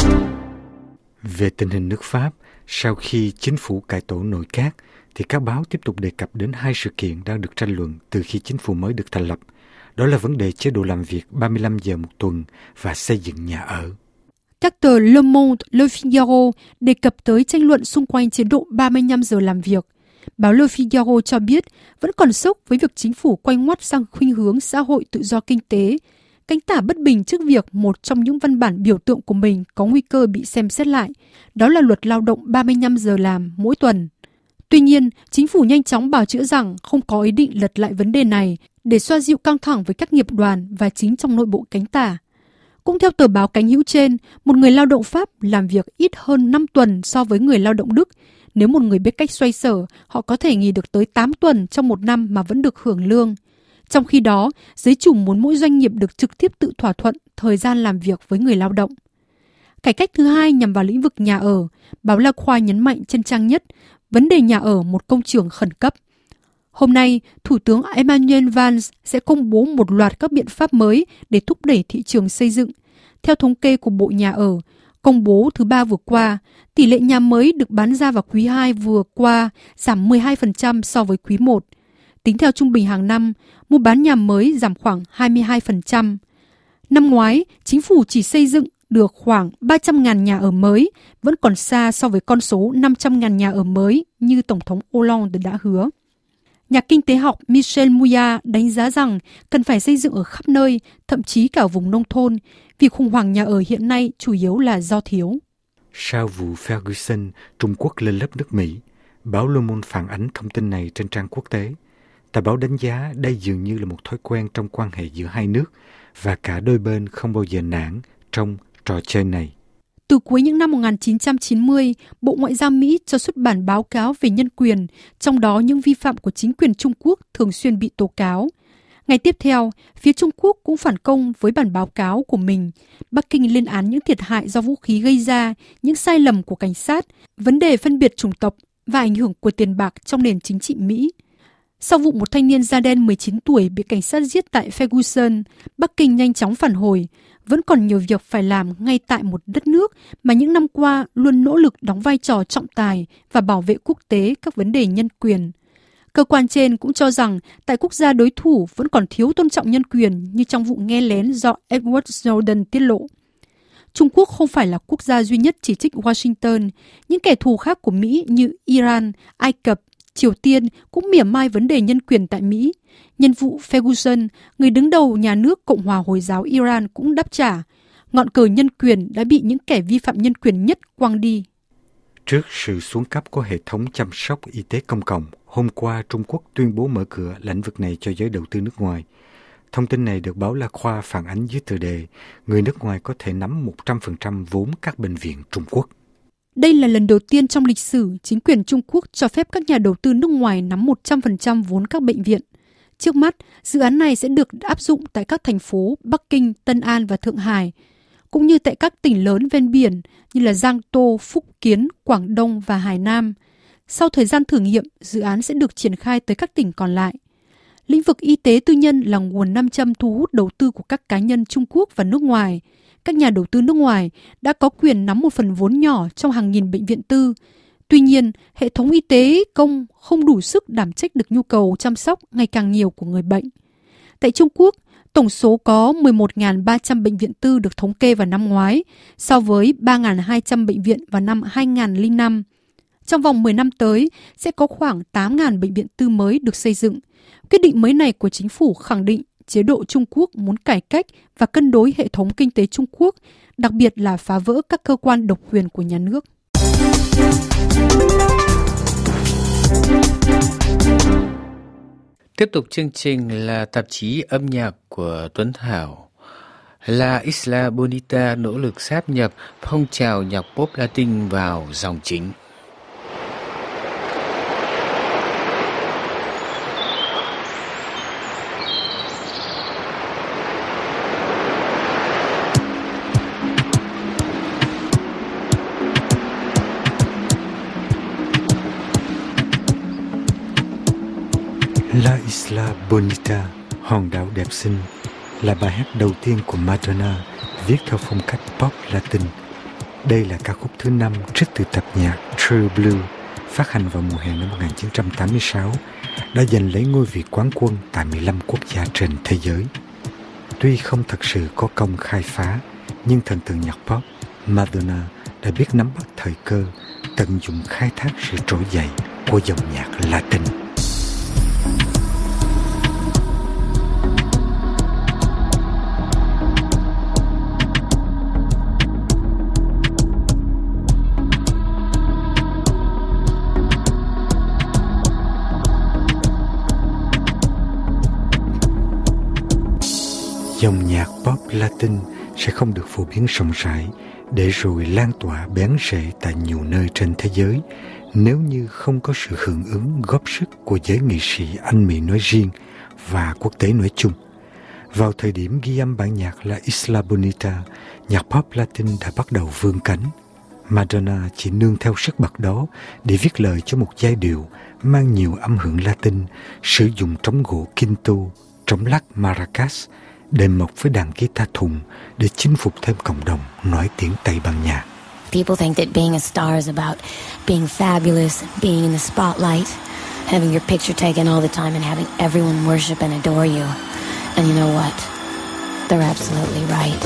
Về tình hình nước Pháp, sau khi chính phủ cải tổ nội các, thì các báo tiếp tục đề cập đến hai sự kiện đang được tranh luận từ khi chính phủ mới được thành lập. Đó là vấn đề chế độ làm việc 35 giờ một tuần và xây dựng nhà ở. Các tờ Le Monde, Le Figaro đề cập tới tranh luận xung quanh chế độ 35 giờ làm việc. Báo Le Figaro cho biết vẫn còn sốc với việc chính phủ quay ngoắt sang khuynh hướng xã hội tự do kinh tế, cánh tả bất bình trước việc một trong những văn bản biểu tượng của mình có nguy cơ bị xem xét lại, đó là luật lao động 35 giờ làm mỗi tuần. Tuy nhiên, chính phủ nhanh chóng bào chữa rằng không có ý định lật lại vấn đề này để xoa dịu căng thẳng với các nghiệp đoàn và chính trong nội bộ cánh tả. Cũng theo tờ báo cánh hữu trên, một người lao động Pháp làm việc ít hơn 5 tuần so với người lao động Đức. Nếu một người biết cách xoay sở, họ có thể nghỉ được tới 8 tuần trong một năm mà vẫn được hưởng lương. Trong khi đó, giới chủ muốn mỗi doanh nghiệp được trực tiếp tự thỏa thuận thời gian làm việc với người lao động. Cải cách thứ hai nhằm vào lĩnh vực nhà ở, báo La Croix nhấn mạnh trên trang nhất, vấn đề nhà ở một công trường khẩn cấp. Hôm nay, Thủ tướng Emmanuel Valls sẽ công bố một loạt các biện pháp mới để thúc đẩy thị trường xây dựng. Theo thống kê của Bộ Nhà ở, công bố thứ Ba vừa qua, tỷ lệ nhà mới được bán ra vào quý 2 vừa qua giảm 12% so với quý 1. Tính theo trung bình hàng năm, mua bán nhà mới giảm khoảng 22%. Năm ngoái, chính phủ chỉ xây dựng được khoảng 300.000 nhà ở mới, vẫn còn xa so với con số 500.000 nhà ở mới như Tổng thống Hollande đã hứa. Nhà kinh tế học Michel Mouillard đánh giá rằng cần phải xây dựng ở khắp nơi, thậm chí cả vùng nông thôn, vì khủng hoảng nhà ở hiện nay chủ yếu là do thiếu. Sau vụ Ferguson, Trung Quốc lên lớp nước Mỹ, báo Le Monde phản ánh thông tin này trên trang quốc tế. Tờ báo đánh giá đây dường như là một thói quen trong quan hệ giữa hai nước và cả đôi bên không bao giờ nản trong trò chơi này. Từ cuối những năm 1990, Bộ Ngoại giao Mỹ cho xuất bản báo cáo về nhân quyền, trong đó những vi phạm của chính quyền Trung Quốc thường xuyên bị tố cáo. Ngày tiếp theo, phía Trung Quốc cũng phản công với bản báo cáo của mình. Bắc Kinh lên án những thiệt hại do vũ khí gây ra, những sai lầm của cảnh sát, vấn đề phân biệt chủng tộc và ảnh hưởng của tiền bạc trong nền chính trị Mỹ. Sau vụ một thanh niên da đen 19 tuổi bị cảnh sát giết tại Ferguson, Bắc Kinh nhanh chóng phản hồi. Vẫn còn nhiều việc phải làm ngay tại một đất nước mà những năm qua luôn nỗ lực đóng vai trò trọng tài và bảo vệ quốc tế các vấn đề nhân quyền. Cơ quan trên cũng cho rằng tại quốc gia đối thủ vẫn còn thiếu tôn trọng nhân quyền như trong vụ nghe lén do Edward Snowden tiết lộ. Trung Quốc không phải là quốc gia duy nhất chỉ trích Washington. Những kẻ thù khác của Mỹ như Iran, Ai Cập, Triều Tiên cũng mỉa mai vấn đề nhân quyền tại Mỹ. Nhân vụ Ferguson, người đứng đầu nhà nước Cộng hòa Hồi giáo Iran cũng đáp trả. Ngọn cờ nhân quyền đã bị những kẻ vi phạm nhân quyền nhất quăng đi. Trước sự xuống cấp của hệ thống chăm sóc y tế công cộng, hôm qua Trung Quốc tuyên bố mở cửa lĩnh vực này cho giới đầu tư nước ngoài. Thông tin này được báo La Croix phản ánh dưới tựa đề người nước ngoài có thể nắm 100% vốn các bệnh viện Trung Quốc. Đây là lần đầu tiên trong lịch sử chính quyền Trung Quốc cho phép các nhà đầu tư nước ngoài nắm 100% vốn các bệnh viện. Trước mắt, dự án này sẽ được áp dụng tại các thành phố Bắc Kinh, Tân An và Thượng Hải, cũng như tại các tỉnh lớn ven biển như là Giang Tô, Phúc Kiến, Quảng Đông và Hải Nam. Sau thời gian thử nghiệm, dự án sẽ được triển khai tới các tỉnh còn lại. Lĩnh vực y tế tư nhân là nguồn nam châm thu hút đầu tư của các cá nhân Trung Quốc và nước ngoài. Các nhà đầu tư nước ngoài đã có quyền nắm một phần vốn nhỏ trong hàng nghìn bệnh viện tư. Tuy nhiên, hệ thống y tế công không đủ sức đảm trách được nhu cầu chăm sóc ngày càng nhiều của người bệnh. Tại Trung Quốc, tổng số có 11.300 bệnh viện tư được thống kê vào năm ngoái, so với 3.200 bệnh viện vào năm 2005. Trong vòng 10 năm tới, sẽ có khoảng 8.000 bệnh viện tư mới được xây dựng. Quyết định mới này của chính phủ khẳng định chế độ Trung Quốc muốn cải cách và cân đối hệ thống kinh tế Trung Quốc, đặc biệt là phá vỡ các cơ quan độc quyền của nhà nước. Tiếp tục chương trình là tạp chí âm nhạc của Tuấn Thảo. La Isla Bonita nỗ lực sáp nhập phong trào nhạc pop Latin vào dòng chính. La Isla Bonita, hòn đảo đẹp xinh, là bài hát đầu tiên của Madonna viết theo phong cách pop Latin. Đây là ca khúc thứ 5 trích từ tập nhạc True Blue, phát hành vào mùa hè năm 1986, đã giành lấy ngôi vị quán quân tại 15 quốc gia trên thế giới. Tuy không thật sự có công khai phá, nhưng thần tượng nhạc pop, Madonna đã biết nắm bắt thời cơ, tận dụng khai thác sự trỗi dậy của dòng nhạc Latin. Dòng nhạc pop Latin sẽ không được phổ biến rộng rãi để rồi lan tỏa bén rễ tại nhiều nơi trên thế giới nếu như không có sự hưởng ứng góp sức của giới nghệ sĩ Anh Mỹ nói riêng và quốc tế nói chung. Vào thời điểm ghi âm bản nhạc La Isla Bonita, nhạc pop Latin đã bắt đầu vươn cánh. Madonna chỉ nương theo sức bật đó để viết lời cho một giai điệu mang nhiều âm hưởng Latin, sử dụng trống gỗ Quinto, trống lắc maracas, đệm mộc với đàn guitar thùng để chinh phục thêm cộng đồng nói tiếng Tây Ban Nha. People think that being a star is about being fabulous, being in the spotlight, having your picture taken all the time and having everyone worship and adore you. And you know what? They're absolutely right.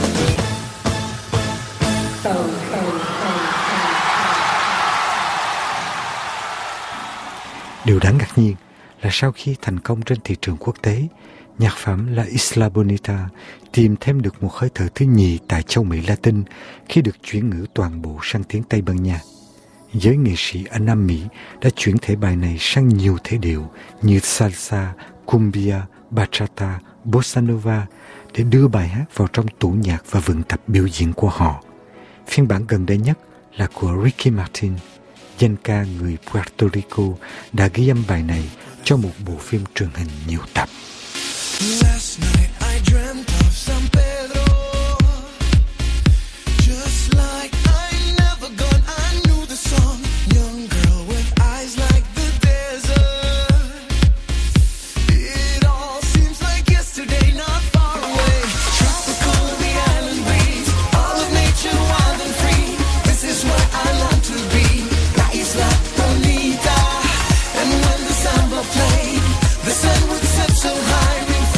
Điều đáng ngạc nhiên là sau khi thành công trên thị trường quốc tế, nhạc phẩm La Isla Bonita tìm thêm được một hơi thở thứ nhì tại châu Mỹ Latin khi được chuyển ngữ toàn bộ sang tiếng Tây Ban Nha. Giới nghệ sĩ Anh Nam Mỹ đã chuyển thể bài này sang nhiều thể điệu như salsa, cumbia, bachata, bossa nova để đưa bài hát vào trong tủ nhạc và vườn tập biểu diễn của họ. Phiên bản gần đây nhất là của Ricky Martin, danh ca người Puerto Rico đã ghi âm bài này cho một bộ phim truyền hình nhiều tập. Last night I dreamt of San Pedro, just like I never gone. I knew the song, young girl with eyes like the desert. It all seems like yesterday, not far away. Tropical, the island breeze, all of nature wild and free. This is where I long to be, La Isla Bonita. And when the samba played, the sun would set so high.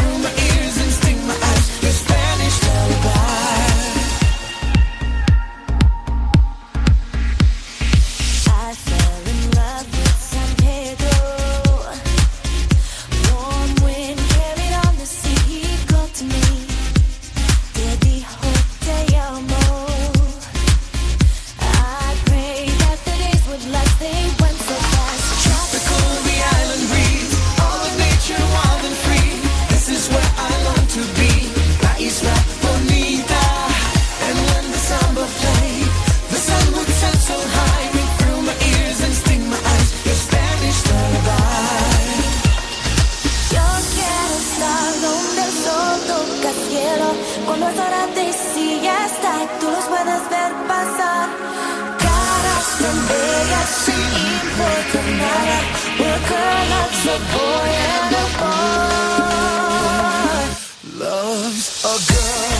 Cuando es hora de siesta y tú los puedes ver pasar, caras tan bellas sin importar nada. We're a girl, loves a boy and a boy loves a girl.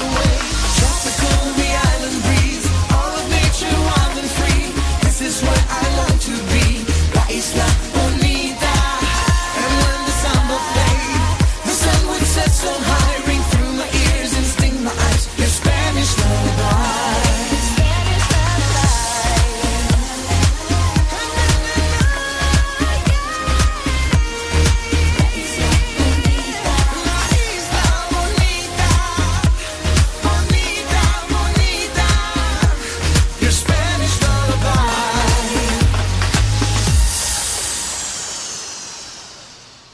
This is what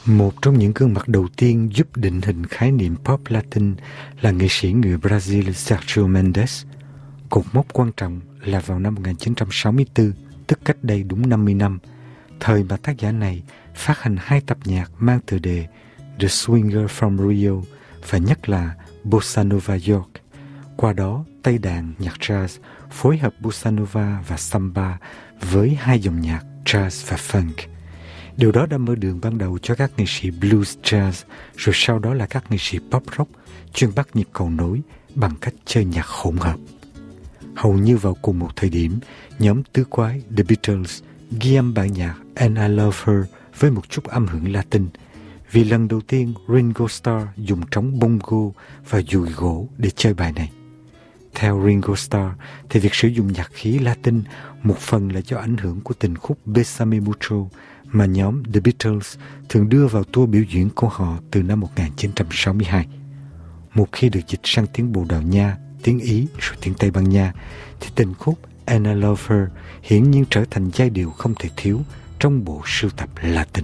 Một trong những gương mặt đầu tiên giúp định hình khái niệm pop Latin là nghệ sĩ người Brazil Sergio Mendes. Cột mốc quan trọng là vào năm 1964, tức cách đây đúng 50 năm, thời mà tác giả này phát hành 2 tập nhạc mang tựa đề The Swinger from Rio và nhất là Bossa Nova York. Qua đó, Tây đàn nhạc jazz phối hợp Bossa Nova và Samba với 2 dòng nhạc jazz và funk. Điều đó đã mở đường ban đầu cho các nghệ sĩ blues jazz, rồi sau đó là các nghệ sĩ pop rock chuyên bắt nhịp cầu nối bằng cách chơi nhạc hỗn hợp. Hầu như vào cùng một thời điểm, nhóm tứ quái The Beatles ghi âm bản nhạc And I Love Her với một chút âm hưởng Latin, vì lần đầu tiên Ringo Starr dùng trống bongo và dùi gỗ để chơi bài này. Theo Ringo Starr, thì việc sử dụng nhạc khí Latin một phần là do ảnh hưởng của tình khúc Bésame Mucho mà nhóm The Beatles thường đưa vào tour biểu diễn của họ từ năm 1962. Một khi được dịch sang tiếng Bồ Đào Nha, tiếng Ý rồi tiếng Tây Ban Nha, thì tình khúc And I Love Her hiển nhiên trở thành giai điệu không thể thiếu trong bộ sưu tập Latin.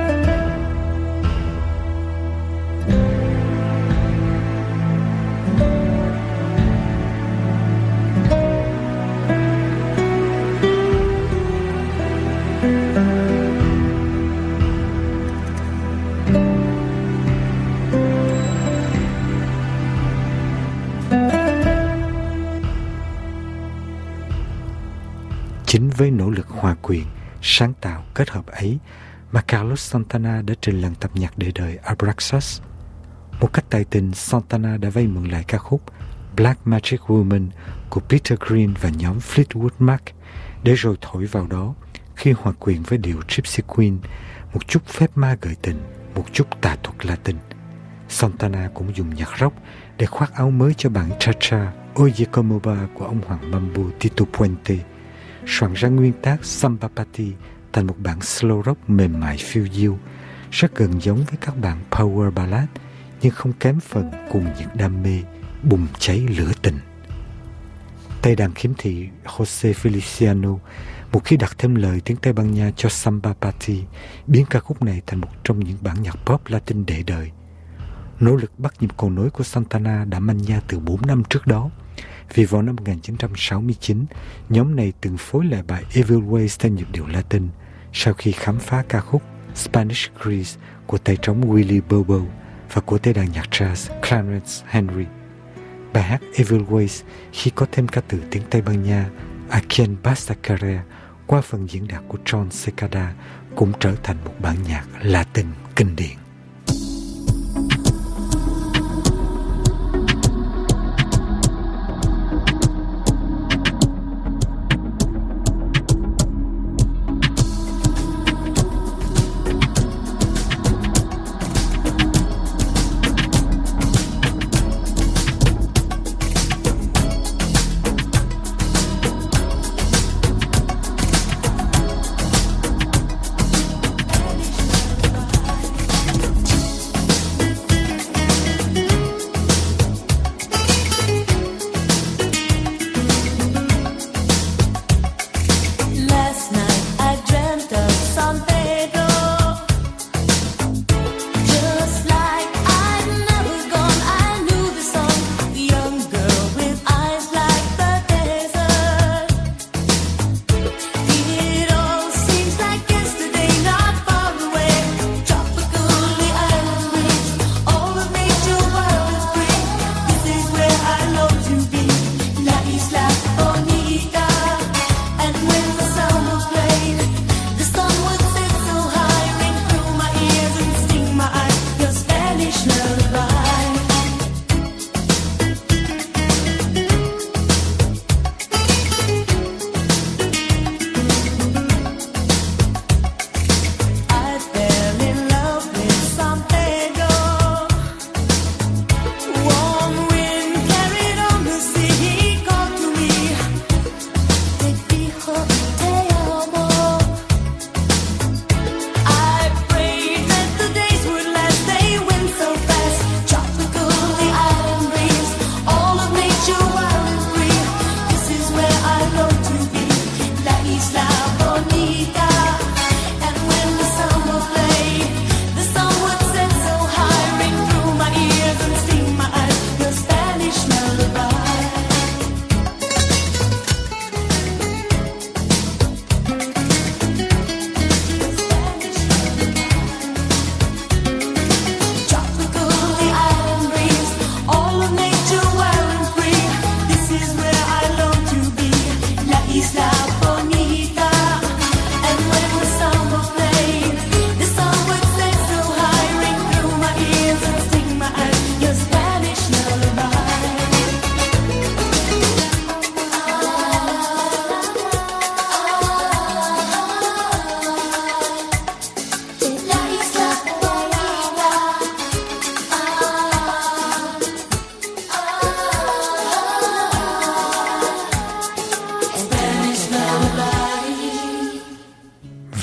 Chính với nỗ lực hòa quyện, sáng tạo kết hợp ấy mà Carlos Santana đã trình làng tập nhạc để đời Abraxas. Một cách tài tình, Santana đã vay mượn lại ca khúc Black Magic Woman của Peter Green và nhóm Fleetwood Mac để rồi thổi vào đó khi hòa quyện với điệu Gypsy Queen, một chút phép ma gợi tình, một chút tà thuật Latin. Santana cũng dùng nhạc rock để khoác áo mới cho bản cha-cha Oye Como Va của ông Hoàng Mambo Tito Puente, soạn ra nguyên tác Samba Party thành một bản slow rock mềm mại phiêu diêu, rất gần giống với các bản power ballad nhưng không kém phần cùng nhiệt đam mê, bùng cháy lửa tình. Tây đàn khiếm thị Jose Feliciano một khi đặt thêm lời tiếng Tây Ban Nha cho Samba Party, biến ca khúc này thành một trong những bản nhạc pop Latin để đời. Nỗ lực bắt nhịp cầu nối của Santana đã manh nha từ 4 năm trước đó, vì vào năm 1969, nhóm này từng phối lại bài Evil Ways theo nhịp điệu Latin sau khi khám phá ca khúc Spanish Grease của tay trống Willie Bobo và của tay đàn nhạc jazz Clarence Henry. Bài hát Evil Ways khi có thêm ca từ tiếng Tây Ban Nha A quien basta querer qua phần diễn đạt của John Cicada cũng trở thành một bản nhạc Latin kinh điển.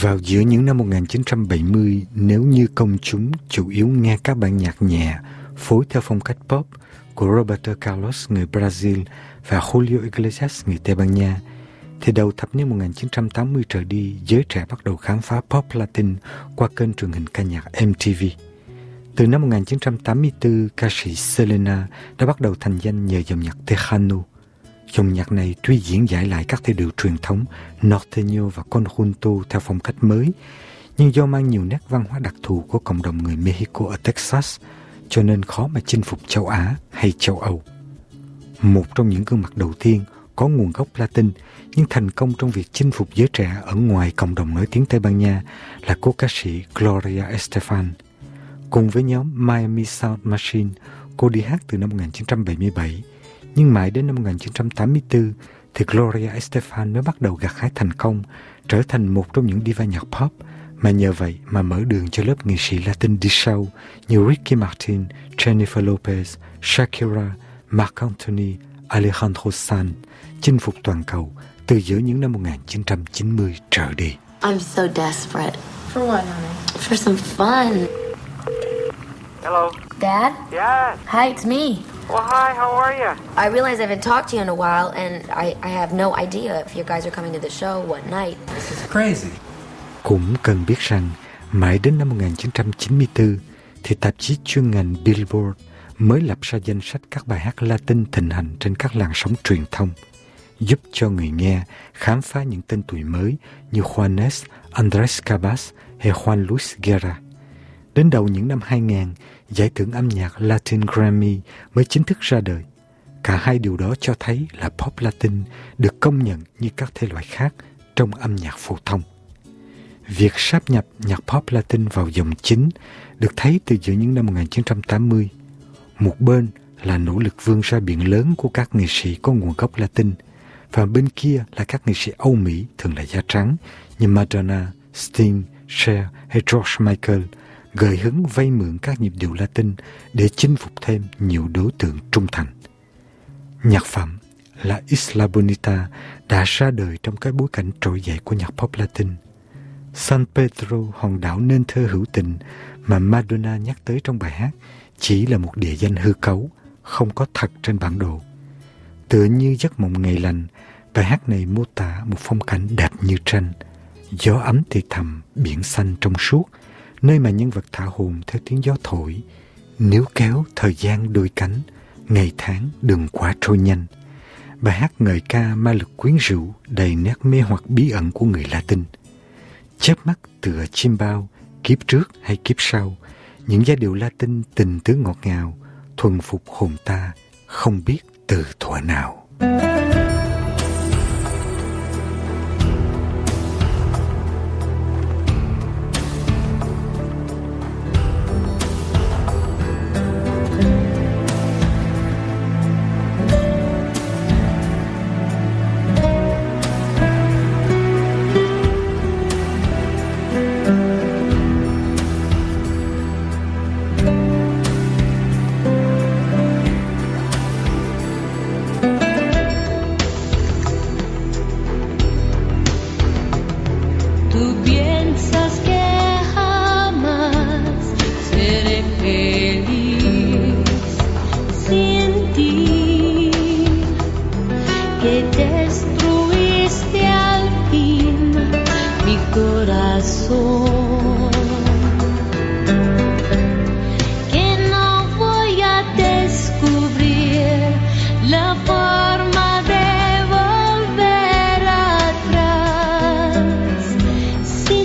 Vào giữa những năm 1970, nếu như công chúng chủ yếu nghe các bản nhạc nhẹ phối theo phong cách pop của Roberto Carlos người Brazil và Julio Iglesias người Tây Ban Nha, thì đầu thập niên 1980 trở đi, giới trẻ bắt đầu khám phá pop Latin qua kênh truyền hình ca nhạc MTV. Từ năm 1984, ca sĩ Selena đã bắt đầu thành danh nhờ dòng nhạc Tejano. Dòng nhạc này tuy diễn giải lại các thể điệu truyền thống norteño và conjunto theo phong cách mới, nhưng do mang nhiều nét văn hóa đặc thù của cộng đồng người Mexico ở Texas, cho nên khó mà chinh phục châu Á hay châu Âu. Một trong những gương mặt đầu tiên có nguồn gốc Latin nhưng thành công trong việc chinh phục giới trẻ ở ngoài cộng đồng nói tiếng Tây Ban Nha là cô ca sĩ Gloria Estefan. Cùng với nhóm Miami Sound Machine, cô đi hát từ năm 1977, nhưng mãi đến năm 1984 thì Gloria Estefan mới bắt đầu gặt hái thành công, trở thành một trong những diva nhạc pop mà nhờ vậy mà mở đường cho lớp nghệ sĩ Latin đi sau như Ricky Martin, Jennifer Lopez, Shakira, Marc Anthony, Alejandro Sanz chinh phục toàn cầu từ giữa những năm 1990 trở đi. I'm so desperate. For what, honey? For some fun. Hello. Dad? Yeah. Hi, it's me. Well, hi, how are you? I realize I haven't talked to you in a while, and I have no idea if you guys are coming to the show, what night. This is crazy. Cũng cần biết rằng, mãi đến năm 1994 thì tạp chí chuyên ngành Billboard mới lập ra danh sách các bài hát Latin thịnh hành trên các làn sóng truyền thông, giúp cho người nghe khám phá những tên tuổi mới như Juanes, Andrés Cabas hay Juan Luis Guerra. Đến đầu những năm 2000, giải thưởng âm nhạc Latin Grammy mới chính thức ra đời. Cả hai điều đó cho thấy là pop Latin được công nhận như các thể loại khác trong âm nhạc phổ thông. Việc sáp nhập nhạc pop Latin vào dòng chính được thấy từ giữa những năm 1980. Một bên là nỗ lực vươn ra biển lớn của các nghệ sĩ có nguồn gốc Latin, và bên kia là các nghệ sĩ Âu Mỹ thường là da trắng như Madonna, Sting, Cher hay George Michael, gợi hứng vay mượn các nhịp điệu Latin để chinh phục thêm nhiều đối tượng trung thành. Nhạc phẩm La Isla Bonita đã ra đời trong cái bối cảnh trỗi dậy của nhạc pop Latin. San Pedro, hòn đảo nên thơ hữu tình mà Madonna nhắc tới trong bài hát, chỉ là một địa danh hư cấu, không có thật trên bản đồ. Tựa như giấc mộng ngày lành, bài hát này mô tả một phong cảnh đẹp như tranh, gió ấm thì thầm, biển xanh trong suốt, nơi mà nhân vật thả hồn theo tiếng gió thổi. Níu kéo thời gian đôi cánh, ngày tháng đừng quá trôi nhanh. Bài hát ngợi ca ma lực quyến rũ, đầy nét mê hoặc bí ẩn của người Latin. Chớp mắt tựa chim bao, kiếp trước hay kiếp sau, những giai điệu Latin tình tứ ngọt ngào, thuần phục hồn ta, không biết từ thuở nào. Sin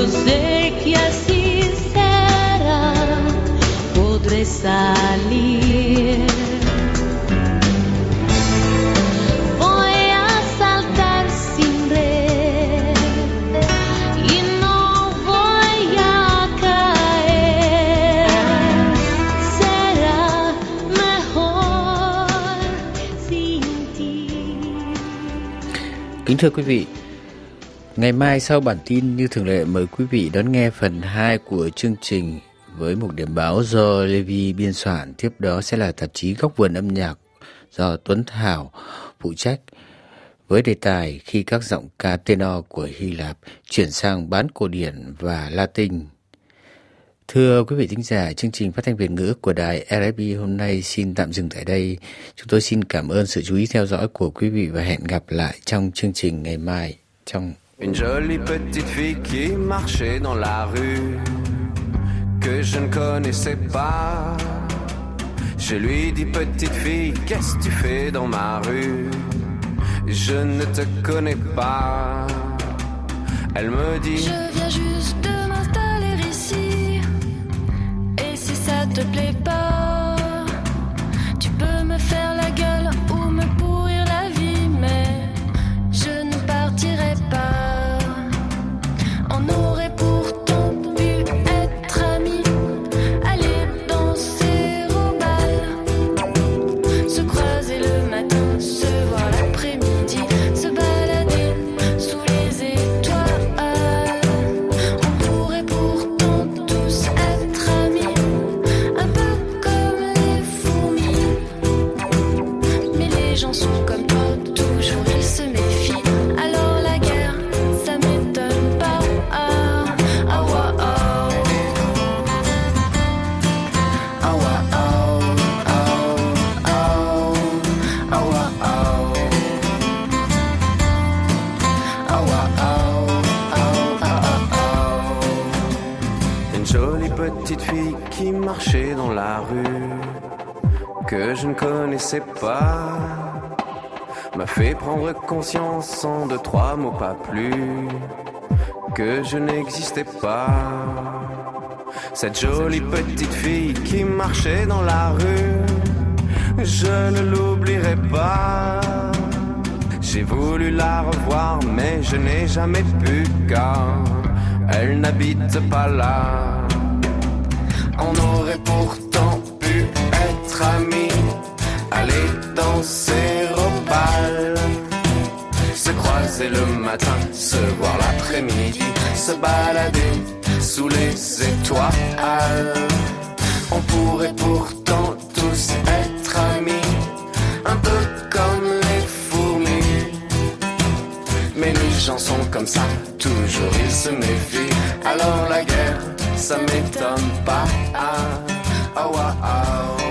Yo sé que así será, podré salir. Voy a saltar sin red y no voy a caer. Será mejor sin ti. Kính thưa quý vị, ngày mai sau bản tin như thường lệ mời quý vị đón nghe phần 2 của chương trình với một điểm báo do Levi biên soạn. Tiếp đó sẽ là tạp chí Góc vườn âm nhạc do Tuấn Thảo phụ trách với đề tài khi các giọng ca tenor của Hy Lạp chuyển sang bán cổ điển và Latin. Thưa quý vị thính giả, chương trình phát thanh Việt ngữ của đài RFI hôm nay xin tạm dừng tại đây. Chúng tôi xin cảm ơn sự chú ý theo dõi của quý vị và hẹn gặp lại trong chương trình ngày mai. Une jolie petite fille qui marchait dans la rue que je ne connaissais pas. Je lui dis petite fille, qu'est-ce que tu fais dans ma rue? Je ne te connais pas. Elle me dit, je viens juste de m'installer ici. Et si ça te plaît pas, tu peux me faire la gueule ou me pourrir la vie, mais je ne partirai pas. On aurait pourtant pu être amis, aller danser au bal, se croiser le matin, se voir l'après-midi, se balader sous les étoiles. On pourrait pourtant tous être amis, un peu comme les fourmis. Mais les gens sont comme toi, toujours ils se méfient. Alors la guerre, ça m'étonne pas. Une jolie petite fille qui marchait dans la rue que je ne connaissais pas m'a fait prendre conscience en 2-3 mots pas plus que je n'existais pas. Cette jolie petite fille qui marchait dans la rue, je ne l'oublierai pas. J'ai voulu la revoir mais je n'ai jamais pu car elle n'habite pas là. On aurait pourtant pu être amis, aller danser au bal, se croiser le matin, se voir l'après-midi, se balader sous les étoiles. On pourrait pourtant tous être amis, un peu comme les fourmis. Mais les gens sont comme ça, toujours ils se méfient. Alors la guerre, ça m'étonne pas. Ah, oh, oh, oh.